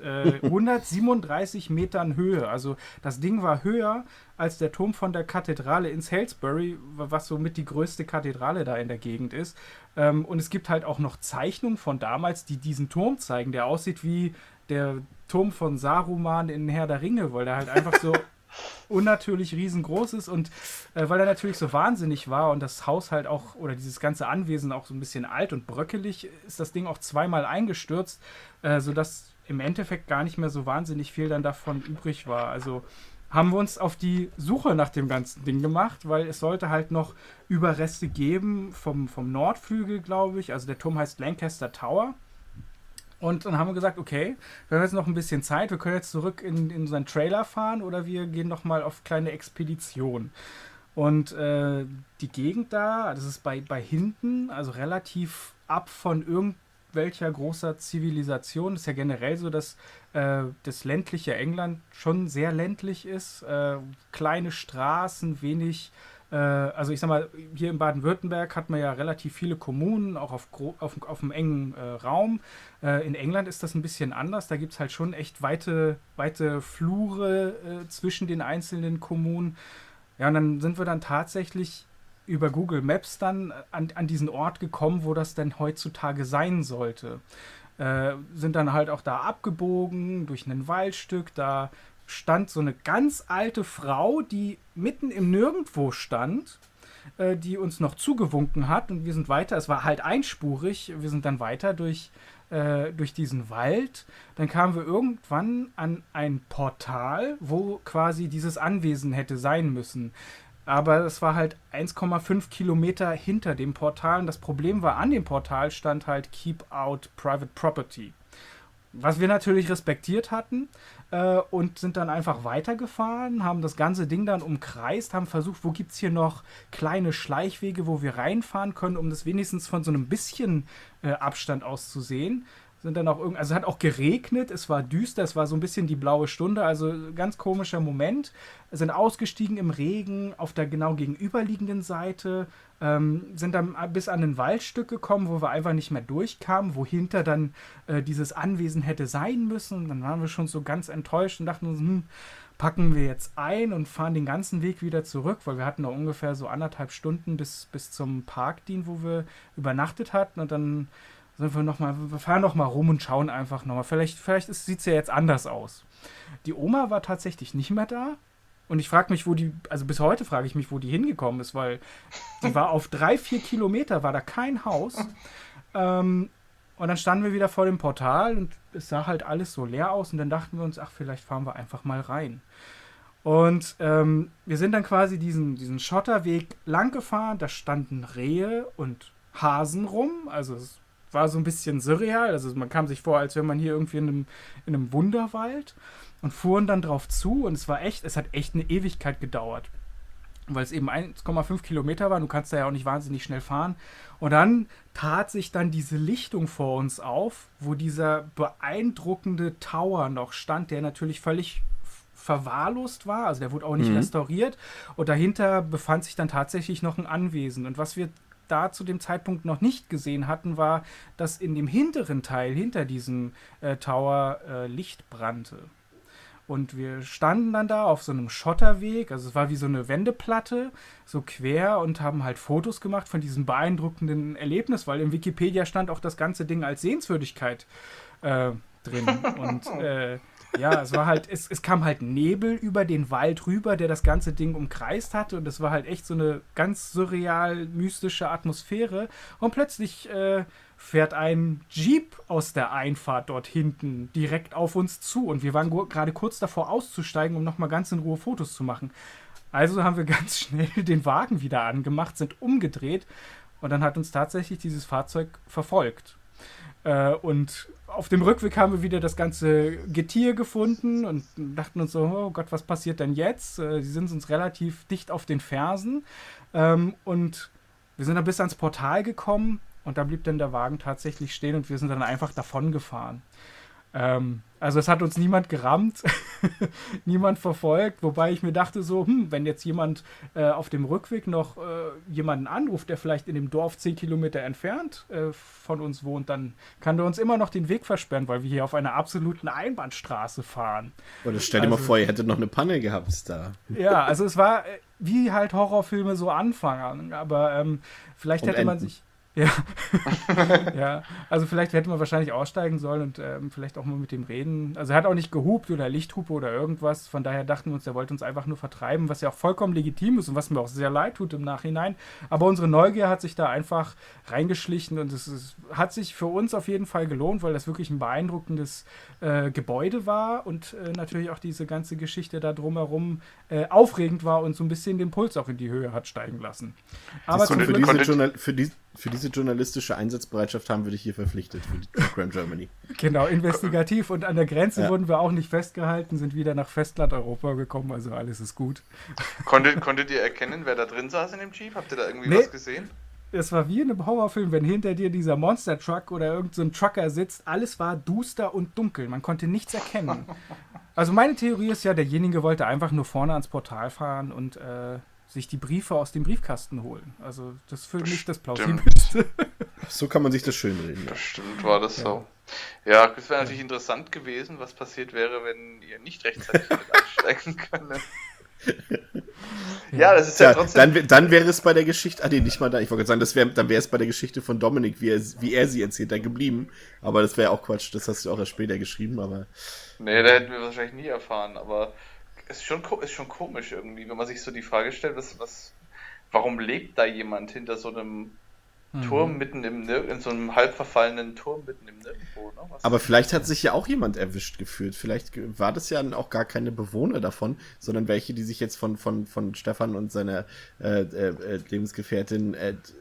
137 Metern Höhe. Also das Ding war höher als der Turm von der Kathedrale in Salisbury, was somit die größte Kathedrale da in der Gegend ist. Und es gibt halt auch noch Zeichnungen von damals, die diesen Turm zeigen, der aussieht wie der Turm von Saruman in Herr der Ringe, weil der halt einfach so unnatürlich riesengroß ist und weil er natürlich so wahnsinnig war und das Haus halt auch, oder dieses ganze Anwesen auch so ein bisschen alt und bröckelig, ist das Ding auch zweimal eingestürzt, sodass im Endeffekt gar nicht mehr so wahnsinnig viel dann davon übrig war. Also haben wir uns auf die Suche nach dem ganzen Ding gemacht, weil es sollte halt noch Überreste geben vom Nordflügel, glaube ich. Also der Turm heißt Lancaster Tower. Und dann haben wir gesagt, okay, wir haben jetzt noch ein bisschen Zeit, wir können jetzt zurück in unseren Trailer fahren oder wir gehen noch mal auf kleine Expedition. Und die Gegend da, das ist bei Hinton, also relativ ab von irgendwelcher großer Zivilisation. Das ist ja generell so, dass das ländliche England schon sehr ländlich ist. Kleine Straßen, wenig. Also ich sag mal, hier in Baden-Württemberg hat man ja relativ viele Kommunen, auch auf einem engen Raum. In England ist das ein bisschen anders. Da gibt es halt schon echt weite Flure zwischen den einzelnen Kommunen. Ja, und dann sind wir dann tatsächlich über Google Maps dann an diesen Ort gekommen, wo das denn heutzutage sein sollte. Sind dann halt auch da abgebogen durch ein Waldstück, da stand so eine ganz alte Frau, die mitten im Nirgendwo stand, die uns noch zugewunken hat und wir sind weiter, es war halt einspurig, wir sind dann weiter durch diesen Wald, dann kamen wir irgendwann an ein Portal, wo quasi dieses Anwesen hätte sein müssen. Aber es war halt 1,5 Kilometer hinter dem Portal und das Problem war, an dem Portal stand halt Keep Out Private Property. Was wir natürlich respektiert hatten und sind dann einfach weitergefahren, haben das ganze Ding dann umkreist, haben versucht, wo gibt es hier noch kleine Schleichwege, wo wir reinfahren können, um das wenigstens von so einem bisschen Abstand aus zu sehen. Sind dann auch also es hat auch geregnet, es war düster, es war so ein bisschen die blaue Stunde, also ganz komischer Moment. Sind ausgestiegen im Regen auf der genau gegenüberliegenden Seite, sind dann bis an ein Waldstück gekommen, wo wir einfach nicht mehr durchkamen, wohinter dann dieses Anwesen hätte sein müssen. Dann waren wir schon so ganz enttäuscht und dachten uns, packen wir jetzt ein und fahren den ganzen Weg wieder zurück, weil wir hatten noch ungefähr so 1,5 Stunden bis zum Parkdien, wo wir übernachtet hatten, und dann wir fahren noch mal rum und schauen einfach noch mal. Vielleicht sieht es ja jetzt anders aus. Die Oma war tatsächlich nicht mehr da. Und ich frage mich, also bis heute frage ich mich, wo die hingekommen ist, weil die war auf 3-4 Kilometer, war da kein Haus. Und dann standen wir wieder vor dem Portal und es sah halt alles so leer aus. Und dann dachten wir uns, vielleicht fahren wir einfach mal rein. Und wir sind dann quasi diesen Schotterweg lang gefahren. Da standen Rehe und Hasen rum. Also es war so ein bisschen surreal. Also man kam sich vor, als wäre man hier irgendwie in einem Wunderwald, und fuhren dann drauf zu, und es hat echt eine Ewigkeit gedauert, weil es eben 1,5 Kilometer war. Du kannst da ja auch nicht wahnsinnig schnell fahren. Und dann tat sich dann diese Lichtung vor uns auf, wo dieser beeindruckende Tower noch stand, der natürlich völlig verwahrlost war. Also der wurde auch nicht restauriert. Und dahinter befand sich dann tatsächlich noch ein Anwesen. Und was wir da zu dem Zeitpunkt noch nicht gesehen hatten, war, dass in dem hinteren Teil, hinter diesem Tower, Licht brannte. Und wir standen dann da auf so einem Schotterweg, also es war wie so eine Wendeplatte, so quer, und haben halt Fotos gemacht von diesem beeindruckenden Erlebnis, weil im Wikipedia stand auch das ganze Ding als Sehenswürdigkeit drin. Und ja, es war halt, es kam halt Nebel über den Wald rüber, der das ganze Ding umkreist hatte, und es war halt echt so eine ganz surreal mystische Atmosphäre. Und plötzlich fährt ein Jeep aus der Einfahrt dort hinten direkt auf uns zu, und wir waren gerade kurz davor auszusteigen, um nochmal ganz in Ruhe Fotos zu machen. Also haben wir ganz schnell den Wagen wieder angemacht, sind umgedreht, und dann hat uns tatsächlich dieses Fahrzeug verfolgt. Und auf dem Rückweg haben wir wieder das ganze Getier gefunden und dachten uns so, oh Gott, was passiert denn jetzt? Sie sind uns relativ dicht auf den Fersen. Und wir sind dann bis ans Portal gekommen, und da blieb dann der Wagen tatsächlich stehen, und wir sind dann einfach davon gefahren. Also es hat uns niemand gerammt, niemand verfolgt, wobei ich mir dachte so, wenn jetzt jemand auf dem Rückweg noch jemanden anruft, der vielleicht in dem Dorf 10 Kilometer entfernt von uns wohnt, dann kann der uns immer noch den Weg versperren, weil wir hier auf einer absoluten Einbahnstraße fahren. Oder stell dir mal vor, ihr hättet noch eine Panne gehabt da. Ja, also es war wie halt Horrorfilme so anfangen, aber vielleicht hätte man sich... Ja. Ja, also vielleicht hätte man wahrscheinlich aussteigen sollen und vielleicht auch mal mit dem reden. Also er hat auch nicht gehupt oder Lichthupe oder irgendwas. Von daher dachten wir uns, er wollte uns einfach nur vertreiben, was ja auch vollkommen legitim ist und was mir auch sehr leid tut im Nachhinein. Aber unsere Neugier hat sich da einfach reingeschlichen, und es hat sich für uns auf jeden Fall gelohnt, weil das wirklich ein beeindruckendes Gebäude war und natürlich auch diese ganze Geschichte da drumherum aufregend war und so ein bisschen den Puls auch in die Höhe hat steigen lassen. Aber für diese journalistische Einsatzbereitschaft haben wir dich hier verpflichtet für die True Crime Germany. Genau, investigativ, und an der Grenze wurden wir auch nicht festgehalten, sind wieder nach Festland-Europa gekommen, also alles ist gut. Konntet ihr erkennen, wer da drin saß in dem Jeep? Habt ihr da irgendwie was gesehen? Es war wie in einem Horrorfilm, wenn hinter dir dieser Monster-Truck oder irgend so ein Trucker sitzt, alles war duster und dunkel, man konnte nichts erkennen. Also meine Theorie ist ja, derjenige wollte einfach nur vorne ans Portal fahren und sich die Briefe aus dem Briefkasten holen. Also das ist für mich das Plausibelste. So kann man sich das schön reden. Bestimmt war das so. Ja, es wäre natürlich interessant gewesen, was passiert wäre, wenn ihr nicht rechtzeitig einsteigen könnt. Ja, das ist ja trotzdem... Dann wäre es bei der Geschichte... nicht mal da. Ich wollte sagen, dann wäre es bei der Geschichte von Dominik, wie er sie erzählt, da geblieben. Aber das wäre auch Quatsch. Das hast du auch erst später geschrieben, aber... Nee, da hätten wir wahrscheinlich nie erfahren, aber... Es ist schon komisch irgendwie, wenn man sich so die Frage stellt, warum lebt da jemand hinter so einem Turm mitten in so einem halb verfallenen Turm mitten im Nirgendwo? Ne? Aber vielleicht hat sich ja auch jemand erwischt gefühlt. Vielleicht war das ja auch gar keine Bewohner davon, sondern welche, die sich jetzt von Stefan und seiner Lebensgefährtin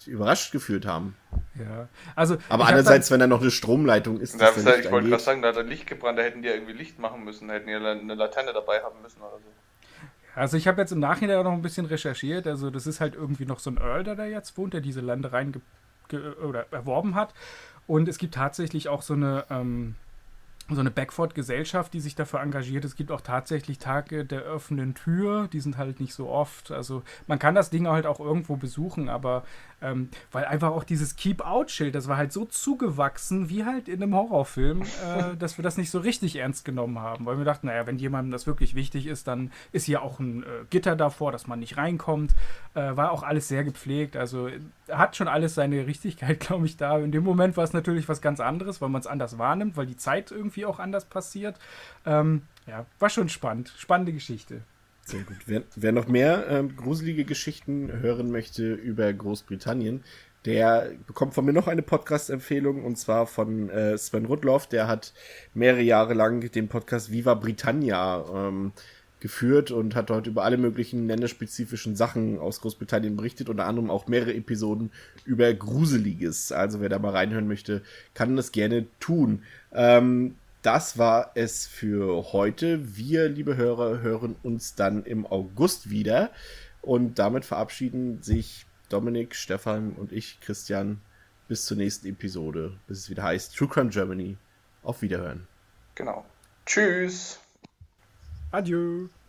überrascht gefühlt haben. Ja. Also, aber andererseits, wenn da noch eine Stromleitung ist, ich wollte gerade sagen, da hat ein Licht gebrannt, da hätten die ja irgendwie Licht machen müssen, da hätten die eine Laterne dabei haben müssen oder so. Also ich habe jetzt im Nachhinein auch noch ein bisschen recherchiert, also das ist halt irgendwie noch so ein Earl, der da jetzt wohnt, der diese Ländereien oder erworben hat. Und es gibt tatsächlich auch so eine Backford-Gesellschaft, die sich dafür engagiert. Es gibt auch tatsächlich Tage der offenen Tür, die sind halt nicht so oft. Also man kann das Ding halt auch irgendwo besuchen, aber weil einfach auch dieses Keep-Out-Schild, das war halt so zugewachsen wie halt in einem Horrorfilm, dass wir das nicht so richtig ernst genommen haben. Weil wir dachten, naja, wenn jemandem das wirklich wichtig ist, dann ist hier auch ein Gitter davor, dass man nicht reinkommt. War auch alles sehr gepflegt. Also hat schon alles seine Richtigkeit, glaube ich, da. In dem Moment war es natürlich was ganz anderes, weil man es anders wahrnimmt, weil die Zeit irgendwie auch anders passiert. Ja, war schon spannend. Spannende Geschichte. Sehr gut. Wer noch mehr gruselige Geschichten hören möchte über Großbritannien, der bekommt von mir noch eine Podcast-Empfehlung, und zwar von Sven Rudloff. Der hat mehrere Jahre lang den Podcast Viva Britannia geführt und hat dort über alle möglichen länderspezifischen Sachen aus Großbritannien berichtet, unter anderem auch mehrere Episoden über Gruseliges. Also wer da mal reinhören möchte, kann das gerne tun. Das war es für heute. Wir, liebe Hörer, hören uns dann im August wieder. Und damit verabschieden sich Dominik, Stefan und ich, Christian, bis zur nächsten Episode, bis es wieder heißt True Crime Germany. Auf Wiederhören. Genau. Tschüss. Adieu.